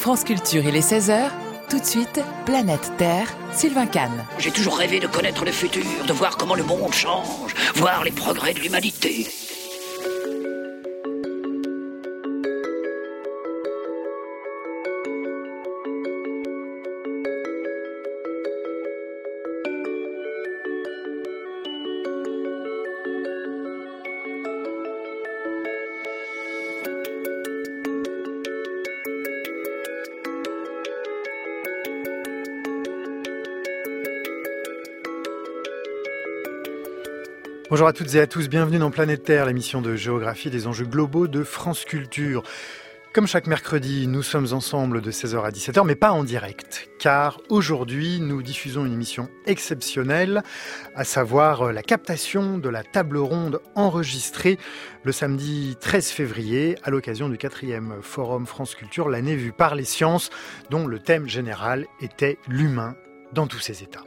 France Culture, il est 16h. Tout de suite, Planète Terre, Sylvain Kahn. J'ai toujours rêvé de connaître le futur, de voir comment le monde change, voir les progrès de l'humanité. Bonjour à toutes et à tous, bienvenue dans Planète Terre, l'émission de géographie des enjeux globaux de France Culture. Comme chaque mercredi, nous sommes ensemble de 16h à 17h, mais pas en direct, car aujourd'hui, nous diffusons une émission exceptionnelle, à savoir la captation de la table ronde enregistrée le samedi 13 février, à l'occasion du 4e Forum France Culture, l'année vue par les sciences, dont le thème général était l'humain dans tous ses états.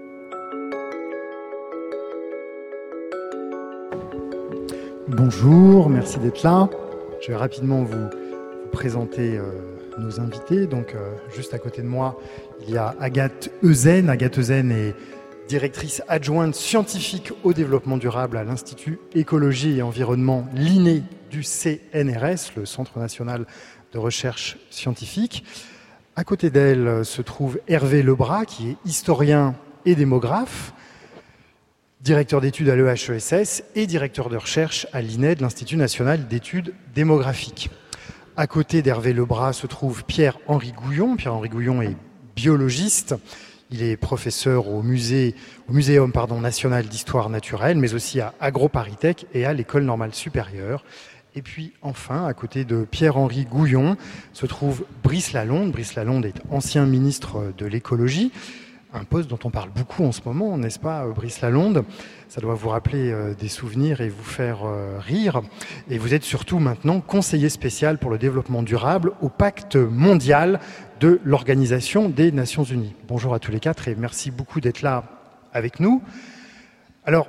Bonjour, merci d'être là. Je vais rapidement vous présenter nos invités. Donc, juste à côté de moi, il y a Agathe Euzen. Agathe Euzen est directrice adjointe scientifique au développement durable à l'Institut Écologie et Environnement, l'INE du CNRS, le Centre national de recherche scientifique. À côté d'elle se trouve Hervé Lebras, qui est historien et démographe, directeur d'études à l'EHESS et directeur de recherche à l'INED, l'Institut national d'études démographiques. À côté d'Hervé Lebras se trouve Pierre-Henri Gouillon. Pierre-Henri Gouillon est biologiste. Il est professeur au Muséum national d'histoire naturelle, mais aussi à AgroParisTech et à l'École normale supérieure. Et puis enfin, à côté de Pierre-Henri Gouillon, se trouve Brice Lalonde. Brice Lalonde est ancien ministre de l'écologie. Un poste dont on parle beaucoup en ce moment, n'est-ce pas, Brice Lalonde? Ça doit vous rappeler des souvenirs et vous faire rire. Et vous êtes surtout maintenant conseiller spécial pour le développement durable au Pacte mondial de l'Organisation des Nations Unies. Bonjour à tous les quatre et merci beaucoup d'être là avec nous. Alors,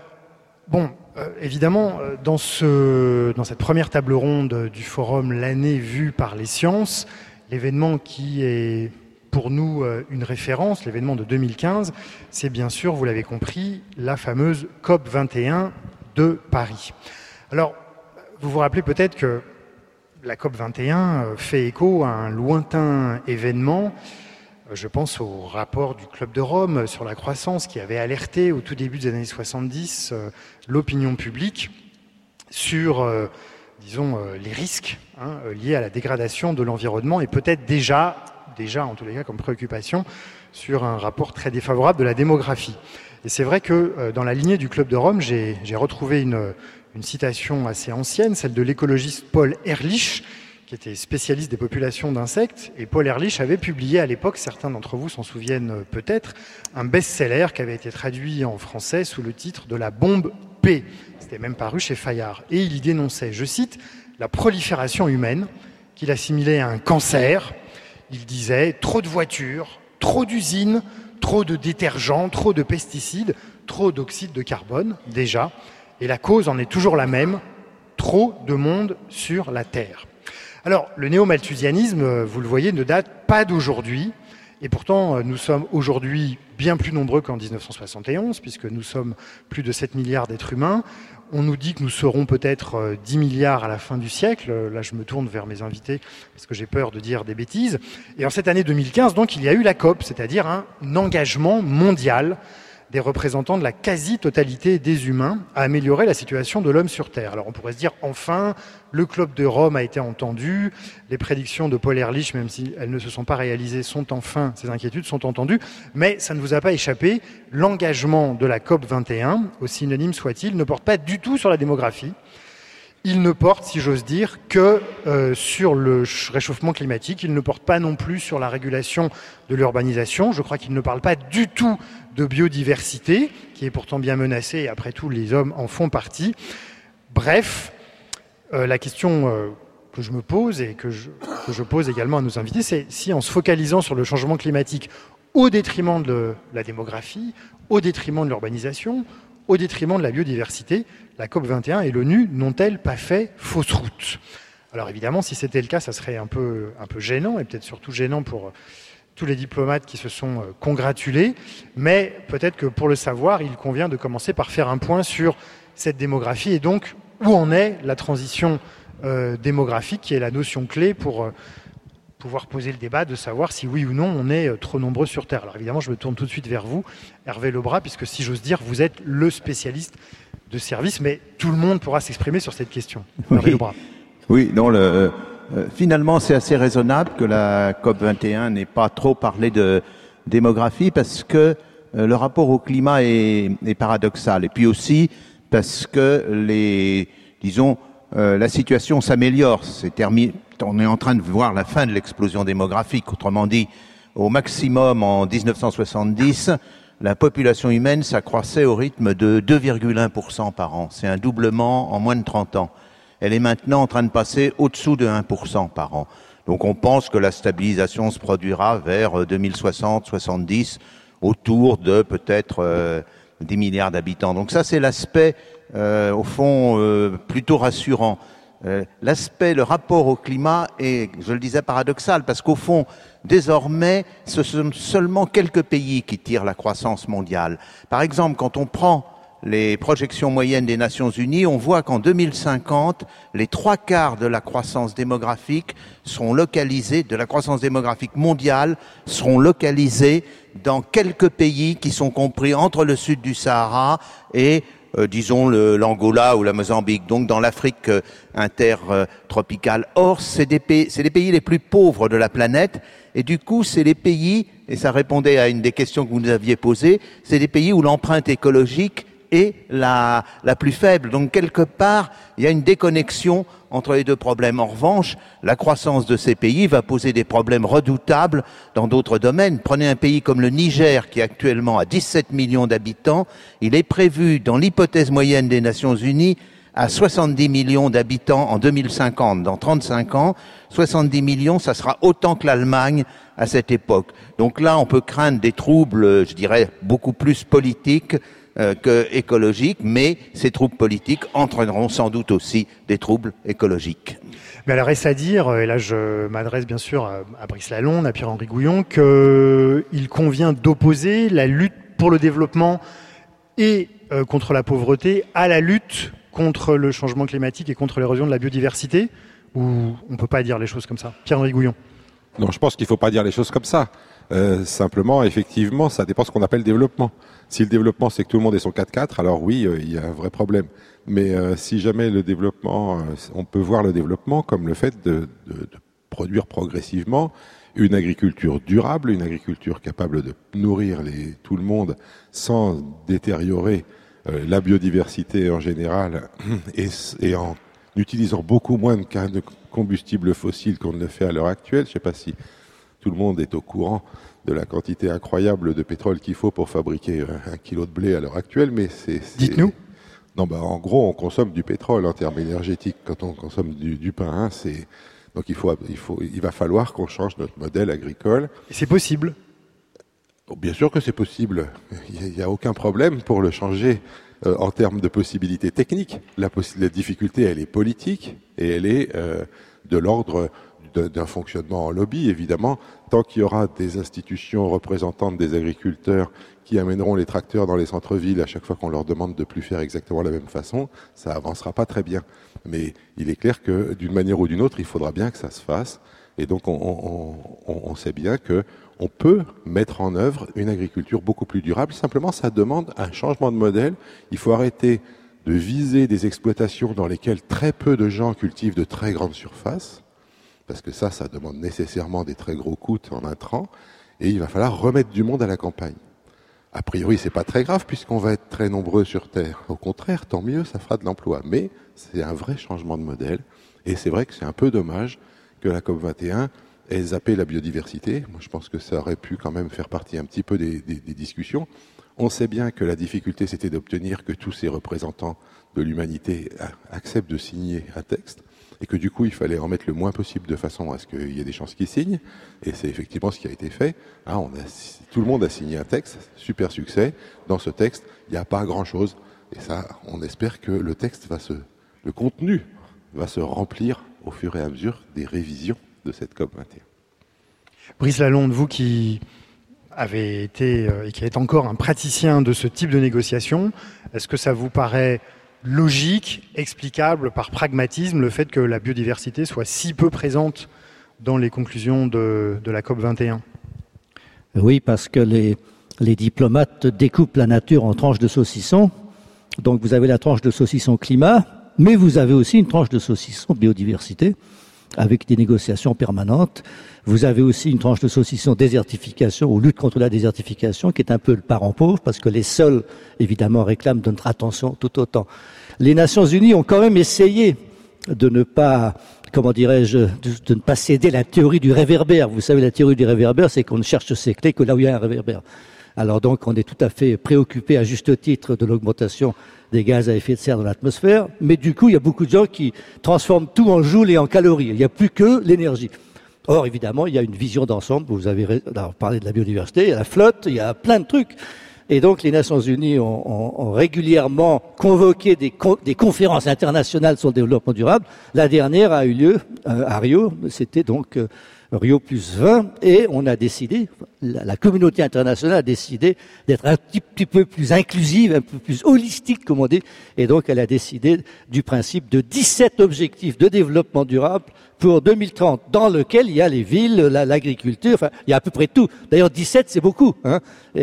évidemment, dans cette première table ronde du forum L'année vue par les sciences, l'événement qui est pour nous une référence, l'événement de 2015, c'est bien sûr, vous l'avez compris, la fameuse COP 21 de Paris. Alors, vous vous rappelez peut-être que la COP 21 fait écho à un lointain événement. Je pense au rapport du Club de Rome sur la croissance qui avait alerté au tout début des années 70 l'opinion publique sur, les risques liés à la dégradation de l'environnement et peut-être déjà en tous les cas comme préoccupation sur un rapport très défavorable de la démographie. Et c'est vrai que dans la lignée du Club de Rome, j'ai retrouvé une citation assez ancienne, celle de l'écologiste Paul Ehrlich, qui était spécialiste des populations d'insectes. Et Paul Ehrlich avait publié à l'époque, certains d'entre vous s'en souviennent peut-être, un best-seller qui avait été traduit en français sous le titre de La bombe P. C'était même paru chez Fayard. Et il y dénonçait, je cite, la prolifération humaine qu'il assimilait à un cancer. Il disait trop de voitures, trop d'usines, trop de détergents, trop de pesticides, trop d'oxyde de carbone, déjà. Et la cause en est toujours la même, trop de monde sur la Terre. Alors, le néo-malthusianisme, vous le voyez, ne date pas d'aujourd'hui. Et pourtant, nous sommes aujourd'hui bien plus nombreux qu'en 1971, puisque nous sommes plus de 7 milliards d'êtres humains. On nous dit que nous serons peut-être 10 milliards à la fin du siècle. Là, je me tourne vers mes invités parce que j'ai peur de dire des bêtises. Et en cette année 2015, donc, il y a eu la COP, c'est-à-dire un engagement mondial des représentants de la quasi-totalité des humains à améliorer la situation de l'homme sur Terre. Alors on pourrait se dire, enfin, le Club de Rome a été entendu, les prédictions de Paul Ehrlich, même si elles ne se sont pas réalisées, ces inquiétudes sont entendues, mais ça ne vous a pas échappé, l'engagement de la COP 21, aussi synonyme soit-il, ne porte pas du tout sur la démographie. Il ne porte, si j'ose dire, que sur le réchauffement climatique. Il ne porte pas non plus sur la régulation de l'urbanisation. Je crois qu'il ne parle pas du tout de biodiversité, qui est pourtant bien menacée, et après tout, les hommes en font partie. Bref, la question que je me pose et que je pose également à nos invités, c'est si en se focalisant sur le changement climatique au détriment de la démographie, au détriment de l'urbanisation, au détriment de la biodiversité, la COP 21 et l'ONU n'ont-elles pas fait fausse route? Alors évidemment, si c'était le cas, ça serait un peu gênant, et peut-être surtout gênant pour tous les diplomates qui se sont congratulés. Mais peut-être que pour le savoir, il convient de commencer par faire un point sur cette démographie et donc où en est la transition démographique, qui est la notion clé pour pouvoir poser le débat de savoir si oui ou non on est trop nombreux sur Terre. Alors évidemment, je me tourne tout de suite vers vous, Hervé Lebras, puisque si j'ose dire, vous êtes le spécialiste de service, mais tout le monde pourra s'exprimer sur cette question. Hervé Lebras. Oui, non, finalement, c'est assez raisonnable que la COP21 n'ait pas trop parlé de démographie, parce que le rapport au climat est paradoxal. Et puis aussi parce que la situation s'améliore. On est en train de voir la fin de l'explosion démographique. Autrement dit, au maximum en 1970, la population humaine s'accroissait au rythme de 2,1% par an. C'est un doublement en moins de 30 ans. Elle est maintenant en train de passer au-dessous de 1% par an. Donc on pense que la stabilisation se produira vers 2060-70, autour de peut-être 10 milliards d'habitants. Donc ça, c'est l'aspect, au fond, plutôt rassurant. Le rapport au climat est, je le disais, paradoxal, parce qu'au fond, désormais, ce sont seulement quelques pays qui tirent la croissance mondiale. Par exemple, quand on prend les projections moyennes des Nations Unies, on voit qu'en 2050, les 3/4 de la croissance démographique seront localisés, de la croissance démographique mondiale, seront localisés dans quelques pays qui sont compris entre le sud du Sahara et disons l'Angola ou la Mozambique, donc dans l'Afrique intertropicale. Or, c'est les pays les plus pauvres de la planète, et du coup, c'est les pays, et ça répondait à une des questions que vous nous aviez posées, c'est des pays où l'empreinte écologique est la plus faible. Donc, quelque part, il y a une déconnexion entre les deux problèmes. En revanche, la croissance de ces pays va poser des problèmes redoutables dans d'autres domaines. Prenez un pays comme le Niger, qui actuellement a 17 millions d'habitants. Il est prévu, dans l'hypothèse moyenne des Nations Unies, à 70 millions d'habitants en 2050. Dans 35 ans, 70 millions, ça sera autant que l'Allemagne à cette époque. Donc là, on peut craindre des troubles, je dirais, beaucoup plus politiques que écologiques, mais ces troubles politiques entraîneront sans doute aussi des troubles écologiques. Mais alors, est-ce à dire, et là je m'adresse bien sûr à Brice Lalonde, à Pierre-Henri Gouillon, qu'il convient d'opposer la lutte pour le développement et contre la pauvreté à la lutte contre le changement climatique et contre l'érosion de la biodiversité, ou on ne peut pas dire les choses comme ça? Pierre-Henri Gouillon. Non, je pense qu'il ne faut pas dire les choses comme ça. Simplement, effectivement, ça dépend de ce qu'on appelle développement. Si le développement, c'est que tout le monde est son 4x4, alors oui, il y a un vrai problème. Mais si jamais le développement, on peut voir le développement comme le fait de produire progressivement une agriculture durable, une agriculture capable de nourrir tout le monde sans détériorer la biodiversité en général et en utilisant beaucoup moins de combustibles fossiles qu'on ne le fait à l'heure actuelle. Je ne sais pas si tout le monde est au courant de la quantité incroyable de pétrole qu'il faut pour fabriquer 1 kilo de blé à l'heure actuelle, mais c'est... Dites-nous. Non, en gros, on consomme du pétrole en termes énergétiques quand on consomme du pain. Hein, donc il va falloir qu'on change notre modèle agricole. Et c'est possible? Bien sûr que c'est possible. Il n'y a aucun problème pour le changer en termes de possibilités techniques. La difficulté, elle est politique et elle est de l'ordre d'un fonctionnement en lobby, évidemment. Tant qu'il y aura des institutions représentantes des agriculteurs qui amèneront les tracteurs dans les centres-villes à chaque fois qu'on leur demande de plus faire exactement la même façon, ça avancera pas très bien. Mais il est clair que d'une manière ou d'une autre, il faudra bien que ça se fasse. Et donc on sait bien que on peut mettre en œuvre une agriculture beaucoup plus durable. Simplement, ça demande un changement de modèle. Il faut arrêter de viser des exploitations dans lesquelles très peu de gens cultivent de très grandes surfaces, parce que ça demande nécessairement des très gros coûts en intrants, et il va falloir remettre du monde à la campagne. A priori, c'est pas très grave puisqu'on va être très nombreux sur Terre. Au contraire, tant mieux, ça fera de l'emploi. Mais c'est un vrai changement de modèle, et c'est vrai que c'est un peu dommage que la COP21 ait zappé la biodiversité. Moi, je pense que ça aurait pu quand même faire partie un petit peu des discussions. On sait bien que la difficulté, c'était d'obtenir que tous ces représentants de l'humanité acceptent de signer un texte, et que du coup, il fallait en mettre le moins possible de façon à ce qu'il y ait des chances qu'ils signent, et c'est effectivement ce qui a été fait. Hein, tout le monde a signé un texte, super succès. Dans ce texte, il n'y a pas grand-chose, et ça, on espère que le texte le contenu va se remplir au fur et à mesure des révisions de cette COP21. Brice Lalonde, vous qui avez été et qui êtes encore un praticien de ce type de négociation, est-ce que ça vous paraît logique, explicable par pragmatisme, le fait que la biodiversité soit si peu présente dans les conclusions de la COP21 ? Oui, parce que les diplomates découpent la nature en tranches de saucisson. Donc vous avez la tranche de saucisson climat, mais vous avez aussi une tranche de saucisson biodiversité, avec des négociations permanentes. Vous avez aussi une tranche de saucisson désertification ou lutte contre la désertification, qui est un peu le parent pauvre, parce que les sols, évidemment, réclament de notre attention tout autant. Les Nations Unies ont quand même essayé de ne pas, comment dirais-je, de ne pas céder à la théorie du réverbère. Vous savez, la théorie du réverbère, c'est qu'on ne cherche ses clés que là où il y a un réverbère. Alors donc, on est tout à fait préoccupé à juste titre de l'augmentation des gaz à effet de serre dans l'atmosphère, mais du coup, il y a beaucoup de gens qui transforment tout en joules et en calories. Il n'y a plus que l'énergie. Or, évidemment, il y a une vision d'ensemble. Vous avez parlé de la biodiversité, il y a la flotte, il y a plein de trucs. Et donc, les Nations Unies ont régulièrement convoqué des conférences internationales sur le développement durable. La dernière a eu lieu à Rio. C'était donc Rio plus 20. Et on a décidé, la communauté internationale a décidé d'être un petit peu plus inclusive, un peu plus holistique, comme on dit. Et donc, elle a décidé du principe de 17 objectifs de développement durable pour 2030, dans lequel il y a les villes, l'agriculture, enfin, il y a à peu près tout. D'ailleurs, 17, c'est beaucoup, hein.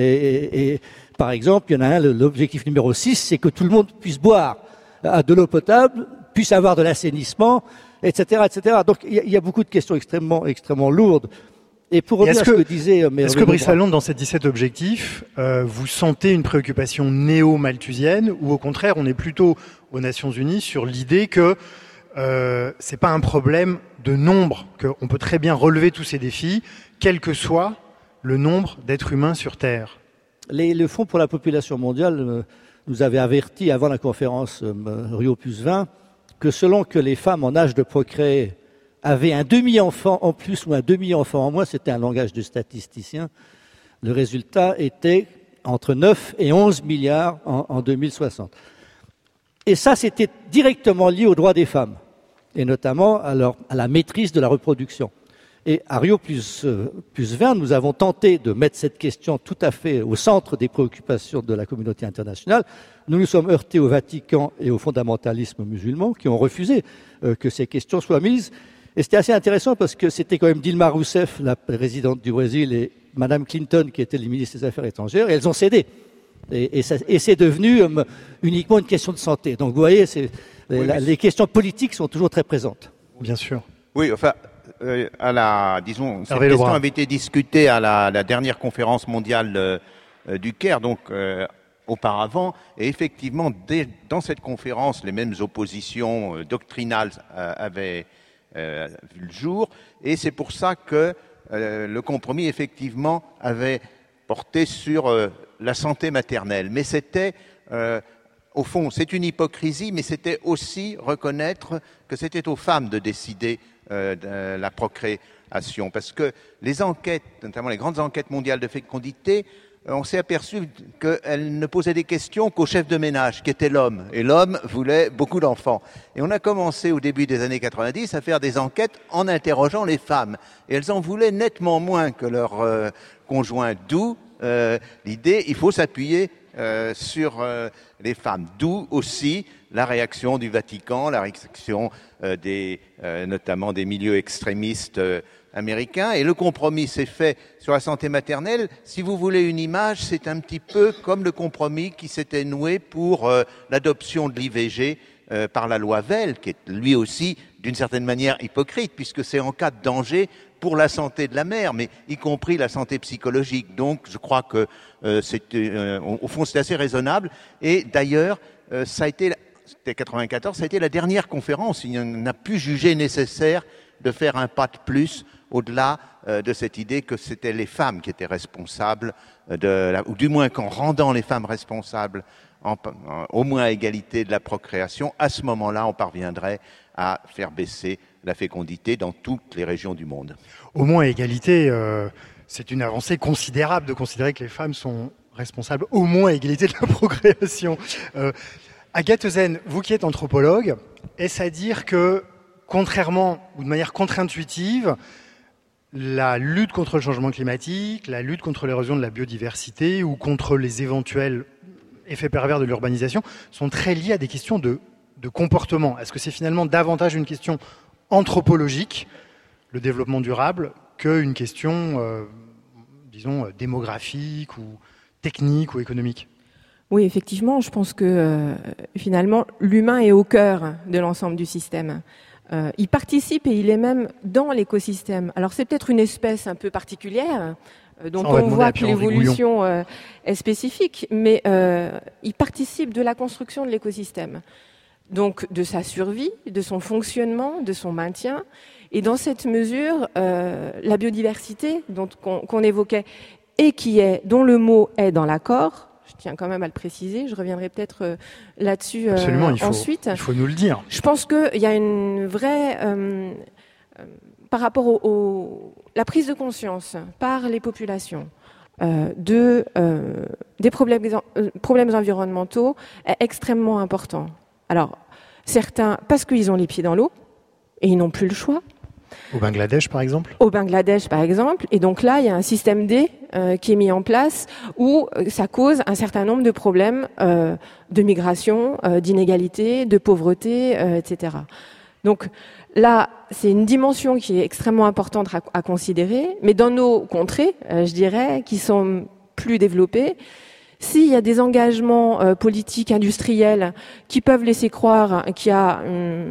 Et par exemple, il y en a un, l'objectif numéro 6, c'est que tout le monde puisse boire de l'eau potable, puisse avoir de l'assainissement, etc., etc. Donc, il y a beaucoup de questions extrêmement lourdes. Et pour revenir à ce que disait... Est-ce que Brice Lalonde, dans ces 17 objectifs, vous sentez une préoccupation néo-malthusienne, ou au contraire, on est plutôt aux Nations Unies sur l'idée que c'est pas un problème de nombre, qu'on peut très bien relever tous ces défis, quel que soit le nombre d'êtres humains sur Terre? Le Fonds pour la population mondiale nous avait averti avant la conférence Rio plus 20 que selon que les femmes en âge de procréer avaient un demi-enfant en plus ou un demi-enfant en moins, c'était un langage de statisticien, le résultat était entre 9 et 11 milliards en 2060. Et ça, c'était directement lié aux droits des femmes, et notamment à la maîtrise de la reproduction. Et à Rio plus 20, nous avons tenté de mettre cette question tout à fait au centre des préoccupations de la communauté internationale. Nous nous sommes heurtés au Vatican et au fondamentalisme musulman qui ont refusé que ces questions soient mises. Et c'était assez intéressant parce que c'était quand même Dilma Rousseff, la présidente du Brésil, et Madame Clinton, qui étaient les ministres des Affaires étrangères, et elles ont cédé. Et c'est devenu uniquement une question de santé. Donc vous voyez, les questions politiques sont toujours très présentes. Bien sûr. Oui, enfin... cette question avait été discutée à la dernière conférence mondiale du Caire, donc auparavant, et effectivement, dans cette conférence, les mêmes oppositions doctrinales avaient vu le jour, et c'est pour ça que le compromis, effectivement, avait porté sur la santé maternelle. Mais c'était... au fond, c'est une hypocrisie, mais c'était aussi reconnaître que c'était aux femmes de décider de la procréation. Parce que les enquêtes, notamment les grandes enquêtes mondiales de fécondité, on s'est aperçu qu'elles ne posaient des questions qu'au chef de ménage, qui était l'homme. Et l'homme voulait beaucoup d'enfants. Et on a commencé au début des années 90 à faire des enquêtes en interrogeant les femmes. Et elles en voulaient nettement moins que leurs conjoints. D'où l'idée, il faut s'appuyer sur les femmes. D'où aussi la réaction du Vatican, la réaction notamment des milieux extrémistes américains. Et le compromis s'est fait sur la santé maternelle. Si vous voulez une image, c'est un petit peu comme le compromis qui s'était noué pour l'adoption de l'IVG par la loi Veil, qui est lui aussi d'une certaine manière hypocrite, puisque c'est en cas de danger pour la santé de la mère, mais y compris la santé psychologique. Donc, je crois que au fond, c'est assez raisonnable. Et d'ailleurs, c'était 94, ça a été la dernière conférence. Il n'a pu juger nécessaire de faire un pas de plus au-delà de cette idée que c'était les femmes qui étaient responsables, ou du moins qu'en rendant les femmes responsables, au moins à égalité de la procréation, à ce moment-là, on parviendrait à faire baisser la fécondité dans toutes les régions du monde. Au moins à égalité, c'est une avancée considérable de considérer que les femmes sont responsables au moins à égalité de la procréation. Agathe Euzène, vous qui êtes anthropologue, est-ce à dire que contrairement ou de manière contre-intuitive, la lutte contre le changement climatique, la lutte contre l'érosion de la biodiversité ou contre les éventuels effets pervers de l'urbanisation sont très liés à des questions de comportement. Est-ce que c'est finalement davantage une question anthropologique, le développement durable, qu'une question, disons, démographique ou technique ou économique ? Oui, effectivement, je pense que finalement, l'humain est au cœur de l'ensemble du système. Il participe et il est même dans l'écosystème. Alors c'est peut-être une espèce un peu particulière, dont on voit que l'évolution est spécifique, mais il participe de la construction de l'écosystème. Donc de sa survie, de son fonctionnement, de son maintien. Et dans cette mesure, la biodiversité qu'on évoquait, et dont le mot est dans l'accord, je tiens quand même à le préciser, je reviendrai peut-être là-dessus ensuite. Il faut nous le dire. Je pense qu'il y a une vraie... par rapport la prise de conscience par les populations des problèmes environnementaux est extrêmement important. Alors, certains, parce qu'ils ont les pieds dans l'eau, et ils n'ont plus le choix. Au Bangladesh, par exemple ? Au Bangladesh, par exemple. Et donc là, il y a un système D qui est mis en place où ça cause un certain nombre de problèmes de migration, d'inégalité, de pauvreté, etc. Donc là, c'est une dimension qui est extrêmement importante à considérer. Mais dans nos contrées, je dirais, qui sont plus développées, s'il y a des engagements politiques, industriels, qui peuvent laisser croire qu'il y a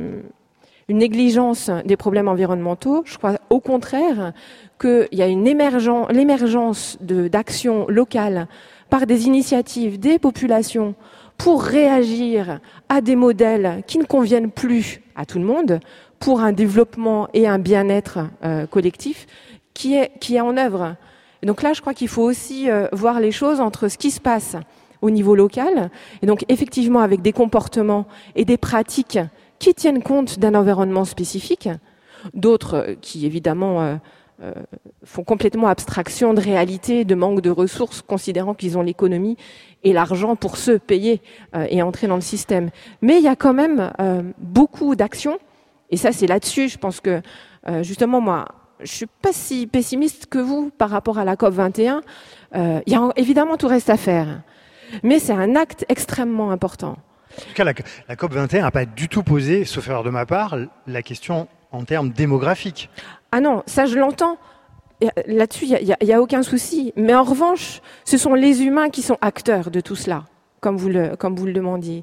une négligence des problèmes environnementaux, je crois au contraire qu'il y a l'émergence d'actions locales par des initiatives des populations pour réagir à des modèles qui ne conviennent plus à tout le monde, pour un développement et un bien-être collectif qui est en œuvre. Et donc là, je crois qu'il faut aussi voir les choses entre ce qui se passe au niveau local, et donc effectivement avec des comportements et des pratiques qui tiennent compte d'un environnement spécifique, d'autres qui évidemment font complètement abstraction de réalité, de manque de ressources, considérant qu'ils ont l'économie et l'argent pour se payer et entrer dans le système. Mais il y a quand même beaucoup d'actions, et ça c'est là-dessus, je pense que justement moi, je suis pas si pessimiste que vous par rapport à la COP21. Il y a évidemment tout reste à faire, mais c'est un acte extrêmement important. En tout cas, la COP21 n'a pas du tout posé, sauf erreur de ma part, la question en termes démographiques. Ah non, ça je l'entends. Là-dessus, il y a aucun souci. Mais en revanche, ce sont les humains qui sont acteurs de tout cela, comme vous le demandiez.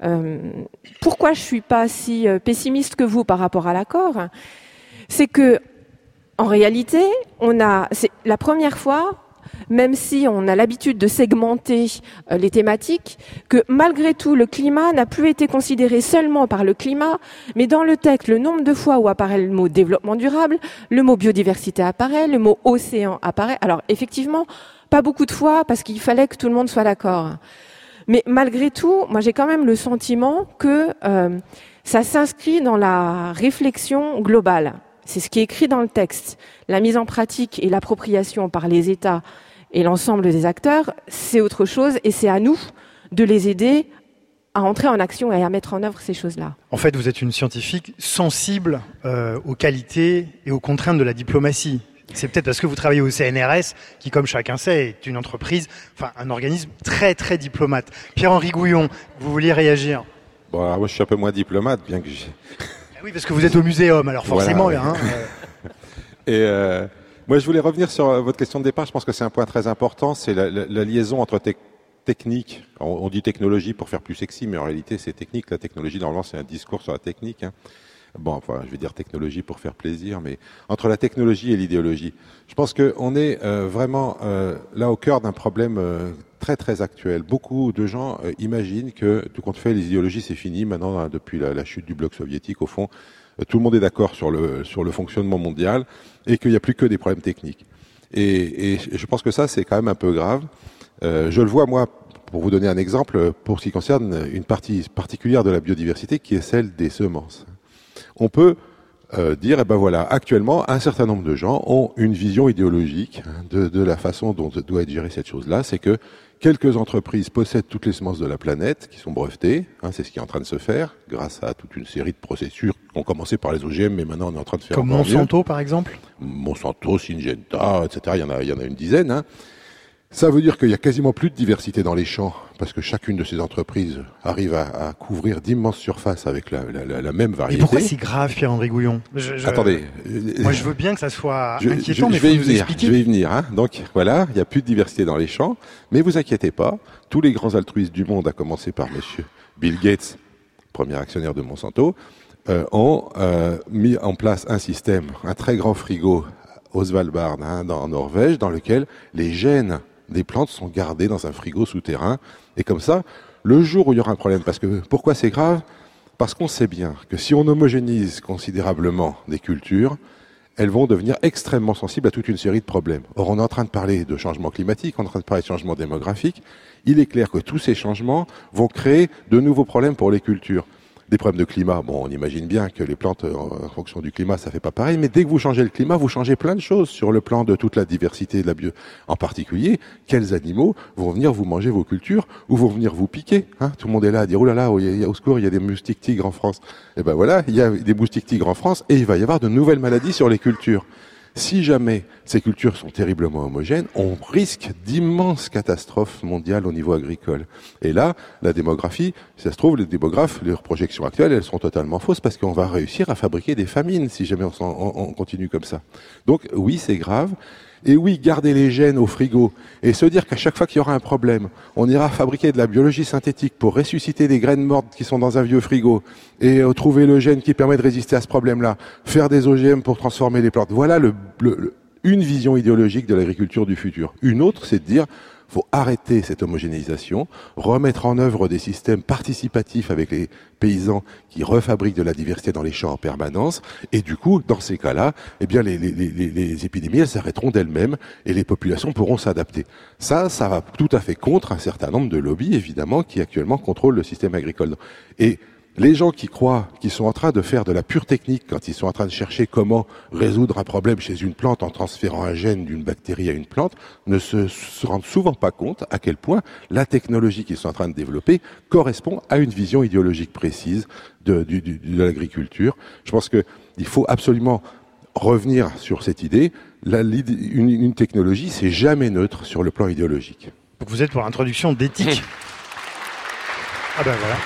Pourquoi je suis pas si pessimiste que vous par rapport à l'accord ? C'est que, en réalité, c'est la première fois, même si on a l'habitude de segmenter les thématiques, que malgré tout, le climat n'a plus été considéré seulement par le climat, mais dans le texte, le nombre de fois où apparaît le mot développement durable, le mot biodiversité apparaît, le mot océan apparaît. Alors effectivement, pas beaucoup de fois, parce qu'il fallait que tout le monde soit d'accord. Mais malgré tout, moi j'ai quand même le sentiment que ça s'inscrit dans la réflexion globale. C'est ce qui est écrit dans le texte. La mise en pratique et l'appropriation par les États et l'ensemble des acteurs, c'est autre chose, et c'est à nous de les aider à entrer en action et à mettre en œuvre ces choses-là. En fait, vous êtes une scientifique sensible aux qualités et aux contraintes de la diplomatie. C'est peut-être parce que vous travaillez au CNRS, qui, comme chacun sait, est une entreprise, enfin un organisme très très diplomate. Pierre-Henri Gouillon, vous vouliez réagir ? Bon, alors moi je suis un peu moins diplomate, bien que j'ai... Oui, parce que vous êtes au muséum, alors forcément. Voilà, ouais. Et moi, je voulais revenir sur votre question de départ. Je pense que c'est un point très important, c'est la liaison entre technique. On dit technologie pour faire plus sexy, mais en réalité, c'est technique. La technologie, normalement, c'est un discours sur la technique. Hein. Bon, enfin, je vais dire technologie pour faire plaisir, mais entre la technologie et l'idéologie. Je pense qu'on est vraiment là au cœur d'un problème très très actuel. Beaucoup de gens imaginent que tout compte fait, les idéologies c'est fini. Maintenant, depuis la chute du bloc soviétique, au fond, tout le monde est d'accord sur le fonctionnement mondial et qu'il n'y a plus que des problèmes techniques. Et je pense que ça, c'est quand même un peu grave. Je le vois, moi, pour vous donner un exemple, pour ce qui concerne une partie particulière de la biodiversité, qui est celle des semences. On peut dire, eh ben voilà, actuellement, un certain nombre de gens ont une vision idéologique de la façon dont doit être gérée cette chose-là, c'est que quelques entreprises possèdent toutes les semences de la planète qui sont brevetées. C'est ce qui est en train de se faire grâce à toute une série de procédures qui ont commencé par les OGM, mais maintenant on est en train de faire comme Monsanto, par exemple. Monsanto, Syngenta, etc. Il y en a une dizaine. Ça veut dire qu'il y a quasiment plus de diversité dans les champs, parce que chacune de ces entreprises arrive à couvrir d'immenses surfaces avec la même variété. Et pourquoi c'est grave, Pierre-Henri Gouillon? Attendez. Moi, je veux bien que ça soit inquiétant, mais je vais il faut nous expliquer. Je vais y venir. Donc voilà, il n'y a plus de diversité dans les champs, mais vous inquiétez pas, tous les grands altruistes du monde, à commencer par monsieur Bill Gates, premier actionnaire de Monsanto, ont mis en place un système, un très grand frigo au Svalbard, en Norvège, dans lequel les gènes des plantes sont gardées dans un frigo souterrain. Et comme ça, le jour où il y aura un problème, parce que pourquoi c'est grave? Parce qu'on sait bien que si on homogénise considérablement des cultures, elles vont devenir extrêmement sensibles à toute une série de problèmes. Or, on est en train de parler de changement climatique, on est en train de parler de changement démographique. Il est clair que tous ces changements vont créer de nouveaux problèmes pour les cultures. Des problèmes de climat, bon, on imagine bien que les plantes, en fonction du climat, ça fait pas pareil, mais dès que vous changez le climat, vous changez plein de choses sur le plan de toute la diversité de la bio. En particulier, quels animaux vont venir vous manger vos cultures ou vont venir vous piquer, Tout le monde est là à dire, oh là là, au secours, il y a des moustiques tigres en France. Et ben voilà, il y a des moustiques tigres en France et il va y avoir de nouvelles maladies sur les cultures. Si jamais ces cultures sont terriblement homogènes, on risque d'immenses catastrophes mondiales au niveau agricole. Et là, la démographie, si ça se trouve, les démographes, leurs projections actuelles, elles sont totalement fausses parce qu'on va réussir à fabriquer des famines si jamais on continue comme ça. Donc oui, c'est grave. Et oui, garder les gènes au frigo et se dire qu'à chaque fois qu'il y aura un problème, on ira fabriquer de la biologie synthétique pour ressusciter des graines mortes qui sont dans un vieux frigo et trouver le gène qui permet de résister à ce problème-là, faire des OGM pour transformer les plantes. Voilà une vision idéologique de l'agriculture du futur. Une autre, c'est de dire faut arrêter cette homogénéisation, remettre en œuvre des systèmes participatifs avec les paysans qui refabriquent de la diversité dans les champs en permanence. Et du coup, dans ces cas-là, eh bien, les épidémies, elles s'arrêteront d'elles-mêmes et les populations pourront s'adapter. Ça va tout à fait contre un certain nombre de lobbies, évidemment, qui actuellement contrôlent le système agricole. Et les gens qui croient qu'ils sont en train de faire de la pure technique quand ils sont en train de chercher comment résoudre un problème chez une plante en transférant un gène d'une bactérie à une plante ne se rendent souvent pas compte à quel point la technologie qu'ils sont en train de développer correspond à une vision idéologique précise de l'agriculture. Je pense qu'il faut absolument revenir sur cette idée. Une technologie, c'est jamais neutre sur le plan idéologique. Donc vous êtes pour l'introduction d'éthique. Ah ben voilà.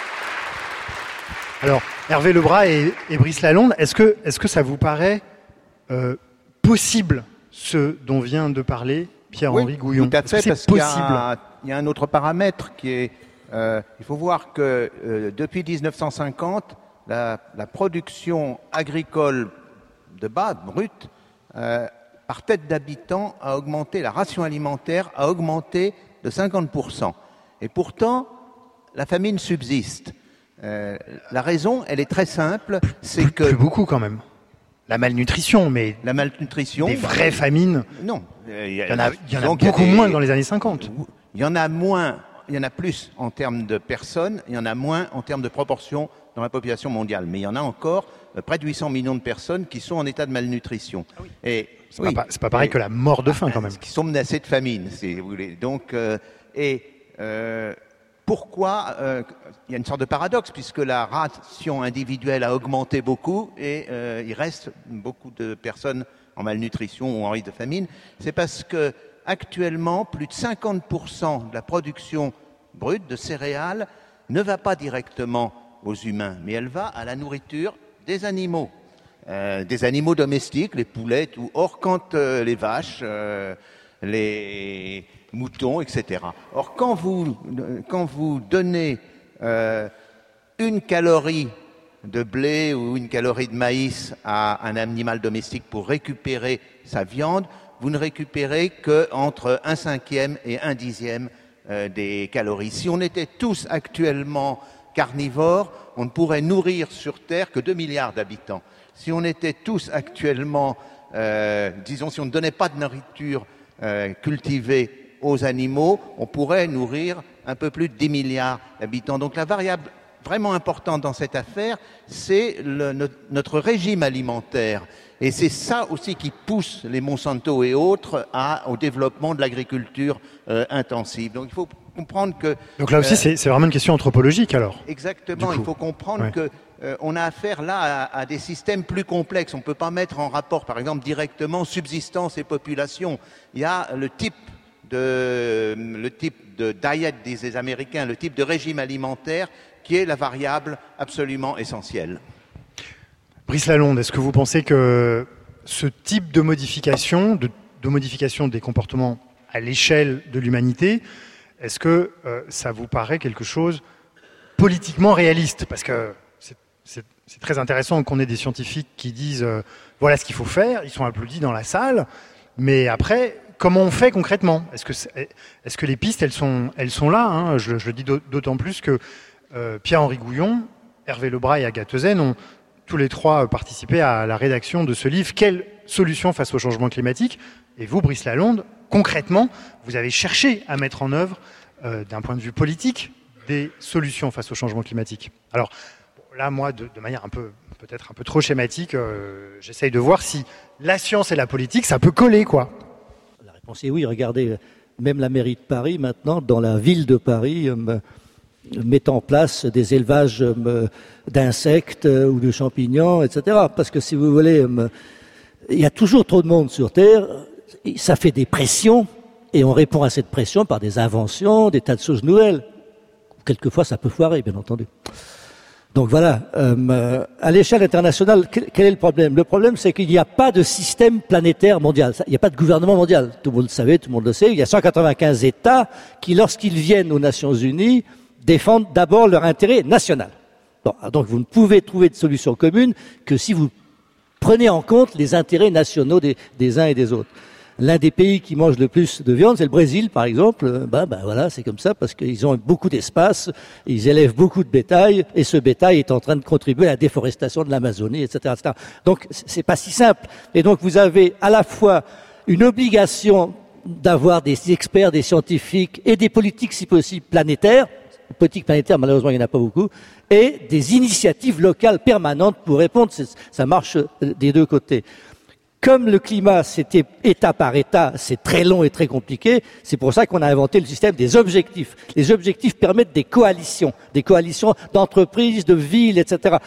Alors, Hervé Lebras et Brice Lalonde, est-ce que ça vous paraît possible, ce dont vient de parler Pierre-Henri Gouillon? Tout à fait, parce qu'il y a un autre paramètre qui est... il faut voir que depuis 1950, la production agricole de base, brute, par tête d'habitant, a augmenté, la ration alimentaire a augmenté de 50%. Et pourtant, la famine subsiste. La raison, elle est très simple, c'est que... Plus beaucoup quand même. La malnutrition, mais... La malnutrition... Des vraies famines. Non. Il y en a beaucoup moins que dans les années 50. Il y en a moins, il y en a plus en termes de personnes, il y en a moins en termes de proportion dans la population mondiale. Mais il y en a encore près de 800 millions de personnes qui sont en état de malnutrition. Ah oui. Et c'est pas pareil que la mort de faim quand même. Qui sont menacés de famine, si vous voulez. Donc, pourquoi il y a une sorte de paradoxe, puisque la ration individuelle a augmenté beaucoup et il reste beaucoup de personnes en malnutrition ou en risque de famine. C'est parce que actuellement, plus de 50% de la production brute de céréales ne va pas directement aux humains, mais elle va à la nourriture des animaux domestiques, les poulets, tout. Or, quand les vaches, les moutons, etc. Or, quand vous donnez une calorie de blé ou une calorie de maïs à un animal domestique pour récupérer sa viande, vous ne récupérez qu'entre 1/5 et 1/10 des calories. Si on était tous actuellement carnivores, on ne pourrait nourrir sur Terre que 2 milliards d'habitants. Si on était tous actuellement, si on ne donnait pas de nourriture cultivée aux animaux, on pourrait nourrir un peu plus de 10 milliards d'habitants. Donc la variable vraiment importante dans cette affaire, c'est notre régime alimentaire. Et c'est ça aussi qui pousse les Monsanto et autres au développement de l'agriculture intensive. Donc il faut comprendre que... Donc là aussi, c'est vraiment une question anthropologique alors. Exactement, il faut comprendre que on a affaire là à des systèmes plus complexes. On ne peut pas mettre en rapport, par exemple, directement subsistance et population. Il y a le type de diet des Américains, le type de régime alimentaire qui est la variable absolument essentielle. Brice Lalonde, est-ce que vous pensez que ce type de modification, de modification des comportements à l'échelle de l'humanité, est-ce que ça vous paraît quelque chose politiquement réaliste? Parce que c'est très intéressant qu'on ait des scientifiques qui disent voilà ce qu'il faut faire, ils sont applaudis dans la salle, mais après, comment on fait concrètement? Est-ce que les pistes, elles sont là, hein? Je le dis d'autant plus que Pierre-Henri Gouillon, Hervé Lebras et Agathe Ezen ont tous les trois participé à la rédaction de ce livre « Quelle solution face au changement climatique ?» Et vous, Brice Lalonde, concrètement, vous avez cherché à mettre en œuvre, d'un point de vue politique, des solutions face au changement climatique. Alors, là, moi, de manière peut-être un peu trop schématique, j'essaye de voir si la science et la politique, ça peut coller, quoi. La réponse est oui. Regardez, même la mairie de Paris, maintenant, dans la ville de Paris, met en place des élevages d'insectes ou de champignons, etc. Parce que si vous voulez, il y a toujours trop de monde sur Terre, ça fait des pressions, et on répond à cette pression par des inventions, des tas de choses nouvelles. Quelquefois, ça peut foirer, bien entendu. Donc voilà, à l'échelle internationale, quel est le problème? Le problème, c'est qu'il n'y a pas de système planétaire mondial. Il n'y a pas de gouvernement mondial. Tout le monde le savait, tout le monde le sait. Il y a 195 États qui, lorsqu'ils viennent aux Nations Unies, défendent d'abord leur intérêt national. Bon, donc vous ne pouvez trouver de solution commune que si vous prenez en compte les intérêts nationaux des uns et des autres. L'un des pays qui mange le plus de viande, c'est le Brésil, par exemple. Voilà, c'est comme ça parce qu'ils ont beaucoup d'espace, ils élèvent beaucoup de bétail, et ce bétail est en train de contribuer à la déforestation de l'Amazonie, etc., etc. Donc, c'est pas si simple. Et donc, vous avez à la fois une obligation d'avoir des experts, des scientifiques et des politiques, si possible, planétaires. Politique planétaire, malheureusement, il n'y en a pas beaucoup, et des initiatives locales permanentes pour répondre. Ça marche des deux côtés. Comme le climat, c'était État par État, c'est très long et très compliqué, c'est pour ça qu'on a inventé le système des objectifs. Les objectifs permettent des coalitions d'entreprises, de villes, etc.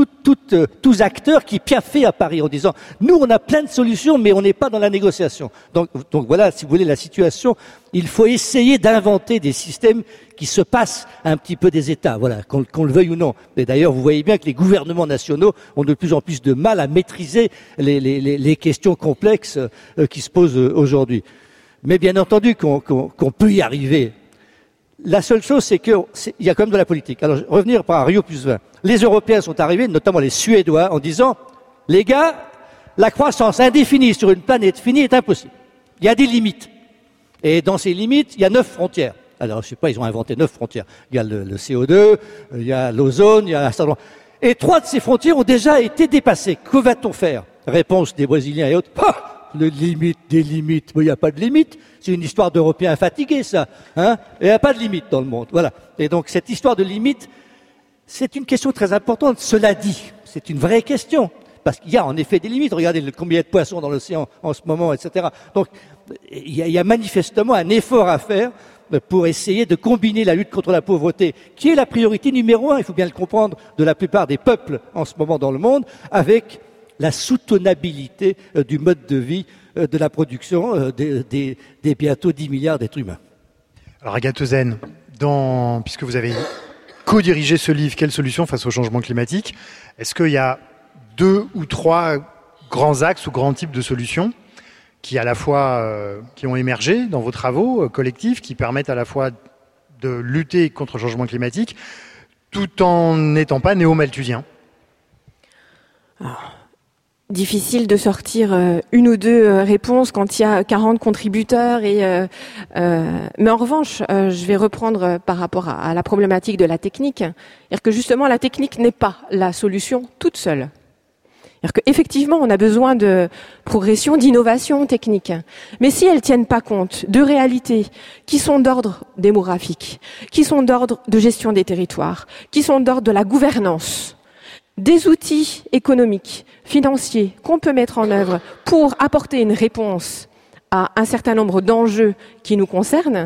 Tous acteurs qui piaffaient à Paris en disant « Nous, on a plein de solutions, mais on n'est pas dans la négociation. » Donc voilà, si vous voulez, la situation. Il faut essayer d'inventer des systèmes qui se passent un petit peu des États, voilà, qu'on le veuille ou non. Et d'ailleurs, vous voyez bien que les gouvernements nationaux ont de plus en plus de mal à maîtriser les questions complexes qui se posent aujourd'hui. Mais bien entendu qu'on peut y arriver. La seule chose, c'est qu'il y a quand même de la politique. Alors, revenir par Rio + 20. Les Européens sont arrivés, notamment les Suédois, en disant « Les gars, la croissance indéfinie sur une planète finie est impossible. Il y a des limites. Et dans ces limites, il y a 9 frontières. » Alors, je sais pas, ils ont inventé 9 frontières. Il y a le CO2, il y a l'ozone, il y a un certain nombre. Et 3 de ces frontières ont déjà été dépassées. Que va-t-on faire? Réponse des Brésiliens et autres. Des limites. Il n'y a pas de limite. C'est une histoire d'Européens fatigués, ça. Hein? Il n'y a pas de limite dans le monde. Voilà. Et donc, cette histoire de limite, c'est une question très importante. Cela dit, c'est une vraie question. Parce qu'il y a en effet des limites. Regardez combien il y a de poissons dans l'océan en ce moment, etc. Donc, il y a manifestement un effort à faire pour essayer de combiner la lutte contre la pauvreté, qui est la priorité numéro 1, il faut bien le comprendre, de la plupart des peuples en ce moment dans le monde, avec la soutenabilité du mode de vie, de la production des bientôt 10 milliards d'êtres humains. Alors Agathe Ezen, puisque vous avez co-dirigé ce livre « Quelle solution face au changement climatique », est-ce qu'il y a 2 ou 3 grands axes ou grands types de solutions qui à la fois qui ont émergé dans vos travaux collectifs, qui permettent à la fois de lutter contre le changement climatique, tout en n'étant pas néo-malthusien? Difficile de sortir une ou deux réponses quand il y a 40 contributeurs. Mais en revanche, je vais reprendre par rapport à la problématique de la technique. C'est-à-dire que justement, la technique n'est pas la solution toute seule. C'est-à-dire qu'effectivement, on a besoin de progression, d'innovation technique. Mais si elles tiennent pas compte de réalités qui sont d'ordre démographique, qui sont d'ordre de gestion des territoires, qui sont d'ordre de la gouvernance, des outils économiques, financiers qu'on peut mettre en œuvre pour apporter une réponse à un certain nombre d'enjeux qui nous concernent,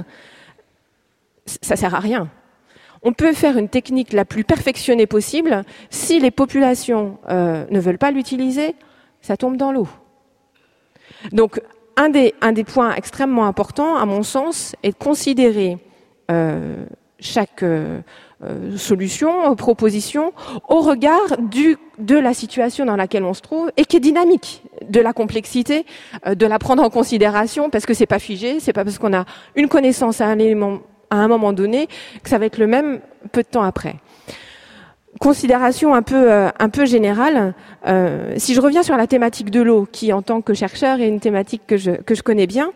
ça sert à rien. On peut faire une technique la plus perfectionnée possible. Si les populations ne veulent pas l'utiliser, ça tombe dans l'eau. Donc, un des points extrêmement importants, à mon sens, est de considérer chaque solution, proposition, au regard de la situation dans laquelle on se trouve et qui est dynamique, de la complexité, de la prendre en considération, parce que c'est pas figé, c'est pas parce qu'on a une connaissance à un moment donné que ça va être le même peu de temps après. Considération un peu générale. Si je reviens sur la thématique de l'eau, qui en tant que chercheur est une thématique que je connais bien,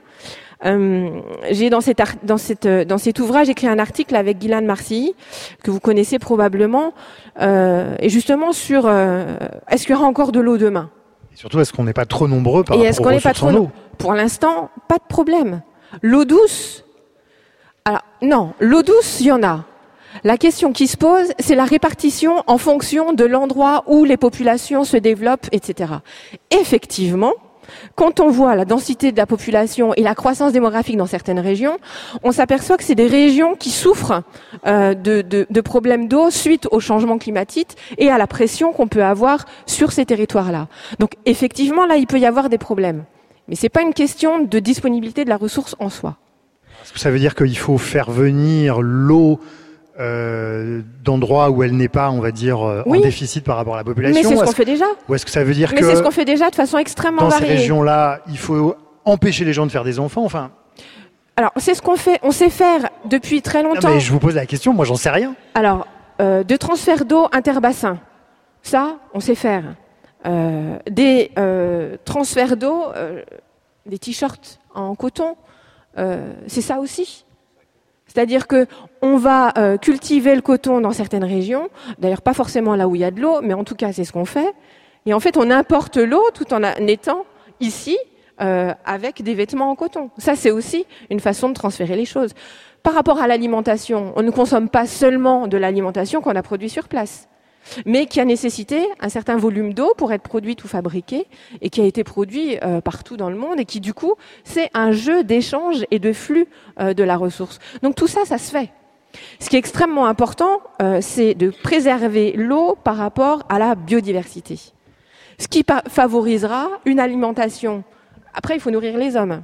j'ai dans cet ouvrage écrit un article avec Guylaine Marcilly, que vous connaissez probablement, et justement sur est-ce qu'il y aura encore de l'eau demain ? Et surtout, est-ce qu'on n'est pas trop nombreux par rapport aux ressources en eau ? Pour l'instant, pas de problème. L'eau douce, alors non, l'eau douce, il y en a. La question qui se pose, c'est la répartition en fonction de l'endroit où les populations se développent, etc. Effectivement, quand on voit la densité de la population et la croissance démographique dans certaines régions, on s'aperçoit que c'est des régions qui souffrent de problèmes d'eau suite au changement climatique et à la pression qu'on peut avoir sur ces territoires-là. Donc effectivement, là, il peut y avoir des problèmes. Mais c'est pas une question de disponibilité de la ressource en soi. Est-ce que ça veut dire qu'il faut faire venir l'eau d'endroits où elle n'est pas, on va dire, en déficit par rapport à la population? Mais c'est ce qu'on fait déjà. Ou est-ce que ça veut dire Mais c'est ce qu'on fait déjà de façon extrêmement variée. Dans ces régions-là, il faut empêcher les gens de faire des enfants, enfin... Alors, c'est ce qu'on fait. On sait faire depuis très longtemps. Non, mais je vous pose la question, moi j'en sais rien. Alors, de transfert d'eau interbassins, ça, on sait faire. Des transferts d'eau, des t-shirts en coton, c'est ça aussi. C'est-à-dire que on va cultiver le coton dans certaines régions, d'ailleurs pas forcément là où il y a de l'eau, mais en tout cas c'est ce qu'on fait. Et en fait, on importe l'eau tout en étant ici avec des vêtements en coton. Ça, c'est aussi une façon de transférer les choses. Par rapport à l'alimentation, on ne consomme pas seulement de l'alimentation qu'on a produit sur place, mais qui a nécessité un certain volume d'eau pour être produite ou fabriquée, et qui a été produit partout dans le monde, et qui du coup, c'est un jeu d'échange et de flux de la ressource. Donc tout ça, ça se fait. Ce qui est extrêmement important, c'est de préserver l'eau par rapport à la biodiversité. Ce qui favorisera une alimentation. Après, il faut nourrir les hommes.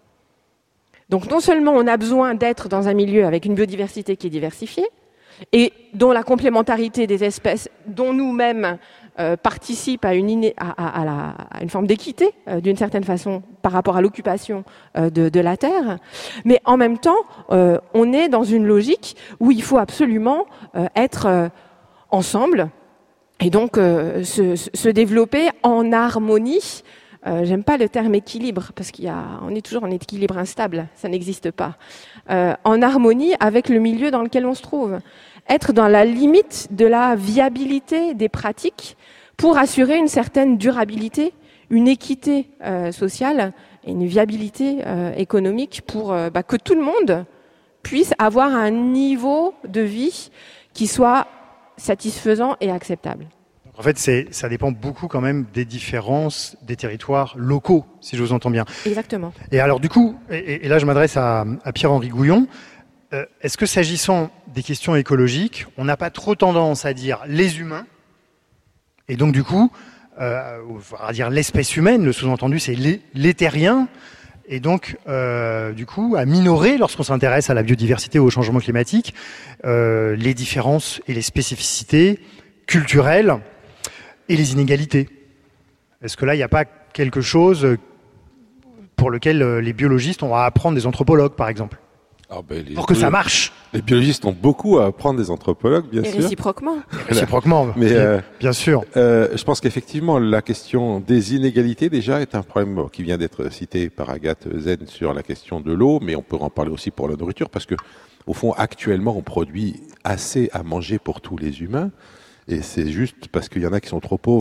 Donc non seulement on a besoin d'être dans un milieu avec une biodiversité qui est diversifiée, et dont la complémentarité des espèces, dont nous-mêmes participe à une forme d'équité, d'une certaine façon, par rapport à l'occupation de la Terre. Mais en même temps, on est dans une logique où il faut absolument être ensemble, et donc se développer en harmonie. J'aime pas le terme équilibre, parce on est toujours en équilibre instable, ça n'existe pas. En harmonie avec le milieu dans lequel on se trouve. Être dans la limite de la viabilité des pratiques pour assurer une certaine durabilité, une équité sociale et une viabilité économique pour que tout le monde puisse avoir un niveau de vie qui soit satisfaisant et acceptable. En fait, ça dépend beaucoup quand même des différences des territoires locaux, si je vous entends bien. Exactement. Et alors du coup, et là je m'adresse à Pierre-Henri Gouillon, est-ce que s'agissant des questions écologiques, on n'a pas trop tendance à dire les humains, et donc du coup, on va dire l'espèce humaine, le sous-entendu c'est les terriens, et donc du coup à minorer, lorsqu'on s'intéresse à la biodiversité ou au changement climatique, les différences et les spécificités culturelles et les inégalités. Est-ce que là, il n'y a pas quelque chose pour lequel les biologistes ont à apprendre des anthropologues, par exemple, pour que ça marche? Les biologistes ont beaucoup à apprendre des anthropologues, bien sûr. Réciproquement. Réciproquement, mais bien sûr. Je pense qu'effectivement, la question des inégalités, déjà, est un problème qui vient d'être cité par Agathe Zen sur la question de l'eau, mais on peut en parler aussi pour la nourriture, parce que, au fond, actuellement, on produit assez à manger pour tous les humains. Et c'est juste parce qu'il y en a qui sont trop pauvres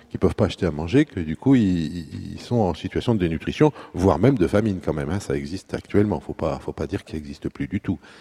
qui peuvent pas acheter à manger, que du coup ils sont en situation de dénutrition, voire même de famine quand même. Hein, ça existe actuellement. Faut pas dire qu'il n'existe plus du tout.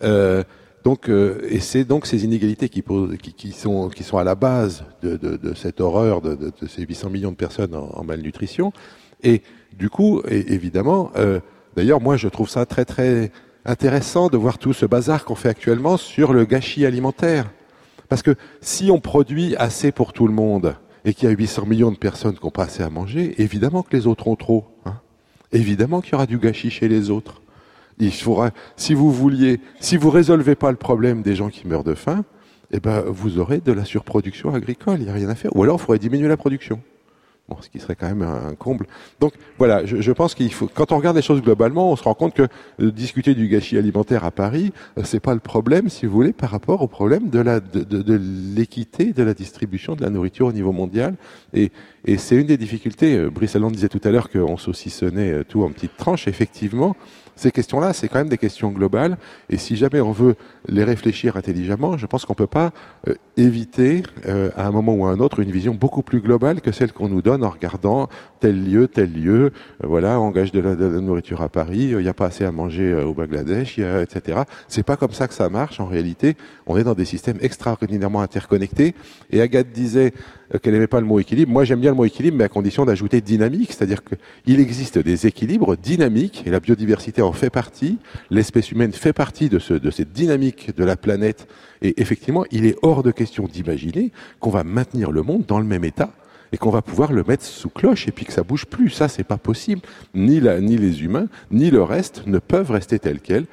Et c'est donc ces inégalités qui sont à la base de cette horreur de ces 800 millions de personnes en malnutrition. Et du coup, évidemment, d'ailleurs, moi, je trouve ça très très intéressant de voir tout ce bazar qu'on fait actuellement sur le gâchis alimentaire. Parce que si on produit assez pour tout le monde et qu'il y a 800 millions de personnes qui n'ont pas assez à manger, évidemment que les autres ont trop. Hein. Évidemment qu'il y aura du gâchis chez les autres. Il faudra, si vous résolvez pas le problème des gens qui meurent de faim, eh ben, vous aurez de la surproduction agricole. Il n'y a rien à faire. Ou alors, il faudrait diminuer la production. Bon, ce qui serait quand même un comble. Donc, voilà, je pense qu'il faut, quand on regarde les choses globalement, on se rend compte que discuter du gâchis alimentaire à Paris, c'est pas le problème, si vous voulez, par rapport au problème de l'équité de la distribution de la nourriture au niveau mondial. Et c'est une des difficultés. Brice Lalonde disait tout à l'heure qu'on saucissonnait tout en petites tranches. Effectivement, ces questions-là, c'est quand même des questions globales. Et si jamais on veut les réfléchir intelligemment, je pense qu'on peut pas éviter, à un moment ou à un autre, une vision beaucoup plus globale que celle qu'on nous donne en regardant tel lieu, voilà, on gâche de la nourriture à Paris, il n'y a pas assez à manger au Bangladesh, etc. C'est pas comme ça que ça marche. En réalité, on est dans des systèmes extraordinairement interconnectés. Et Agathe disait qu'elle n'aimait pas le mot équilibre. Moi, j'aime bien le mot équilibre, mais à condition d'ajouter dynamique, c'est-à-dire qu'il existe des équilibres dynamiques, et la biodiversité en fait partie, l'espèce humaine fait partie de cette dynamique de la planète, et effectivement, il est hors de question d'imaginer qu'on va maintenir le monde dans le même état, et qu'on va pouvoir le mettre sous cloche et puis que ça bouge plus. Ça, c'est pas possible. Ni les humains, ni le reste ne peuvent rester tels quels.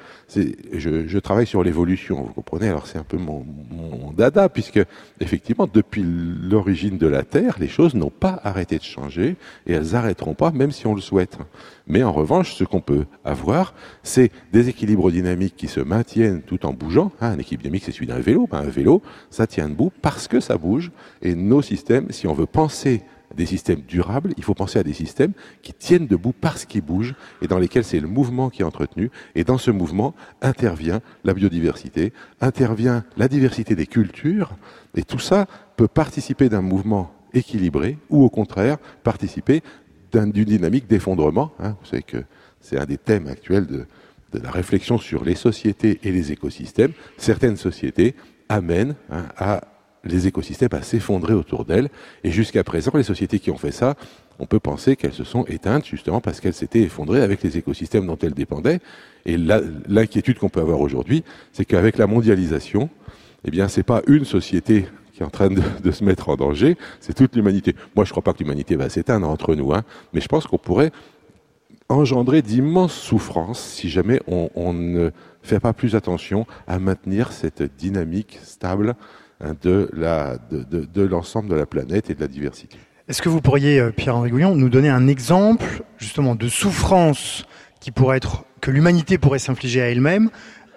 Je travaille sur l'évolution, vous comprenez. Alors c'est un peu mon dada, puisque effectivement, depuis l'origine de la Terre, les choses n'ont pas arrêté de changer et elles arrêteront pas, même si on le souhaite. Mais en revanche, ce qu'on peut avoir, c'est des équilibres dynamiques qui se maintiennent tout en bougeant. Un équilibre dynamique, c'est celui d'un vélo. Un vélo, ça tient debout parce que ça bouge. Et nos systèmes, si on veut penser des systèmes durables, il faut penser à des systèmes qui tiennent debout parce qu'ils bougent et dans lesquels c'est le mouvement qui est entretenu. Et dans ce mouvement intervient la biodiversité, intervient la diversité des cultures. Et tout ça peut participer d'un mouvement équilibré ou au contraire participer d'une dynamique d'effondrement. Hein. Vous savez que c'est un des thèmes actuels de la réflexion sur les sociétés et les écosystèmes. Certaines sociétés amènent à les écosystèmes à s'effondrer autour d'elles. Et jusqu'à présent, les sociétés qui ont fait ça, on peut penser qu'elles se sont éteintes justement parce qu'elles s'étaient effondrées avec les écosystèmes dont elles dépendaient. Et l'inquiétude qu'on peut avoir aujourd'hui, c'est qu'avec la mondialisation, eh bien, c'est pas une société qui est en train de se mettre en danger, c'est toute l'humanité. Moi, je crois pas que l'humanité va s'éteindre entre nous, hein, mais je pense qu'on pourrait engendrer d'immenses souffrances si jamais on ne fait pas plus attention à maintenir cette dynamique stable de l'ensemble de la planète et de la diversité. Est-ce que vous pourriez, Pierre-Henri Gouillon, nous donner un exemple justement de souffrance que l'humanité pourrait s'infliger à elle-même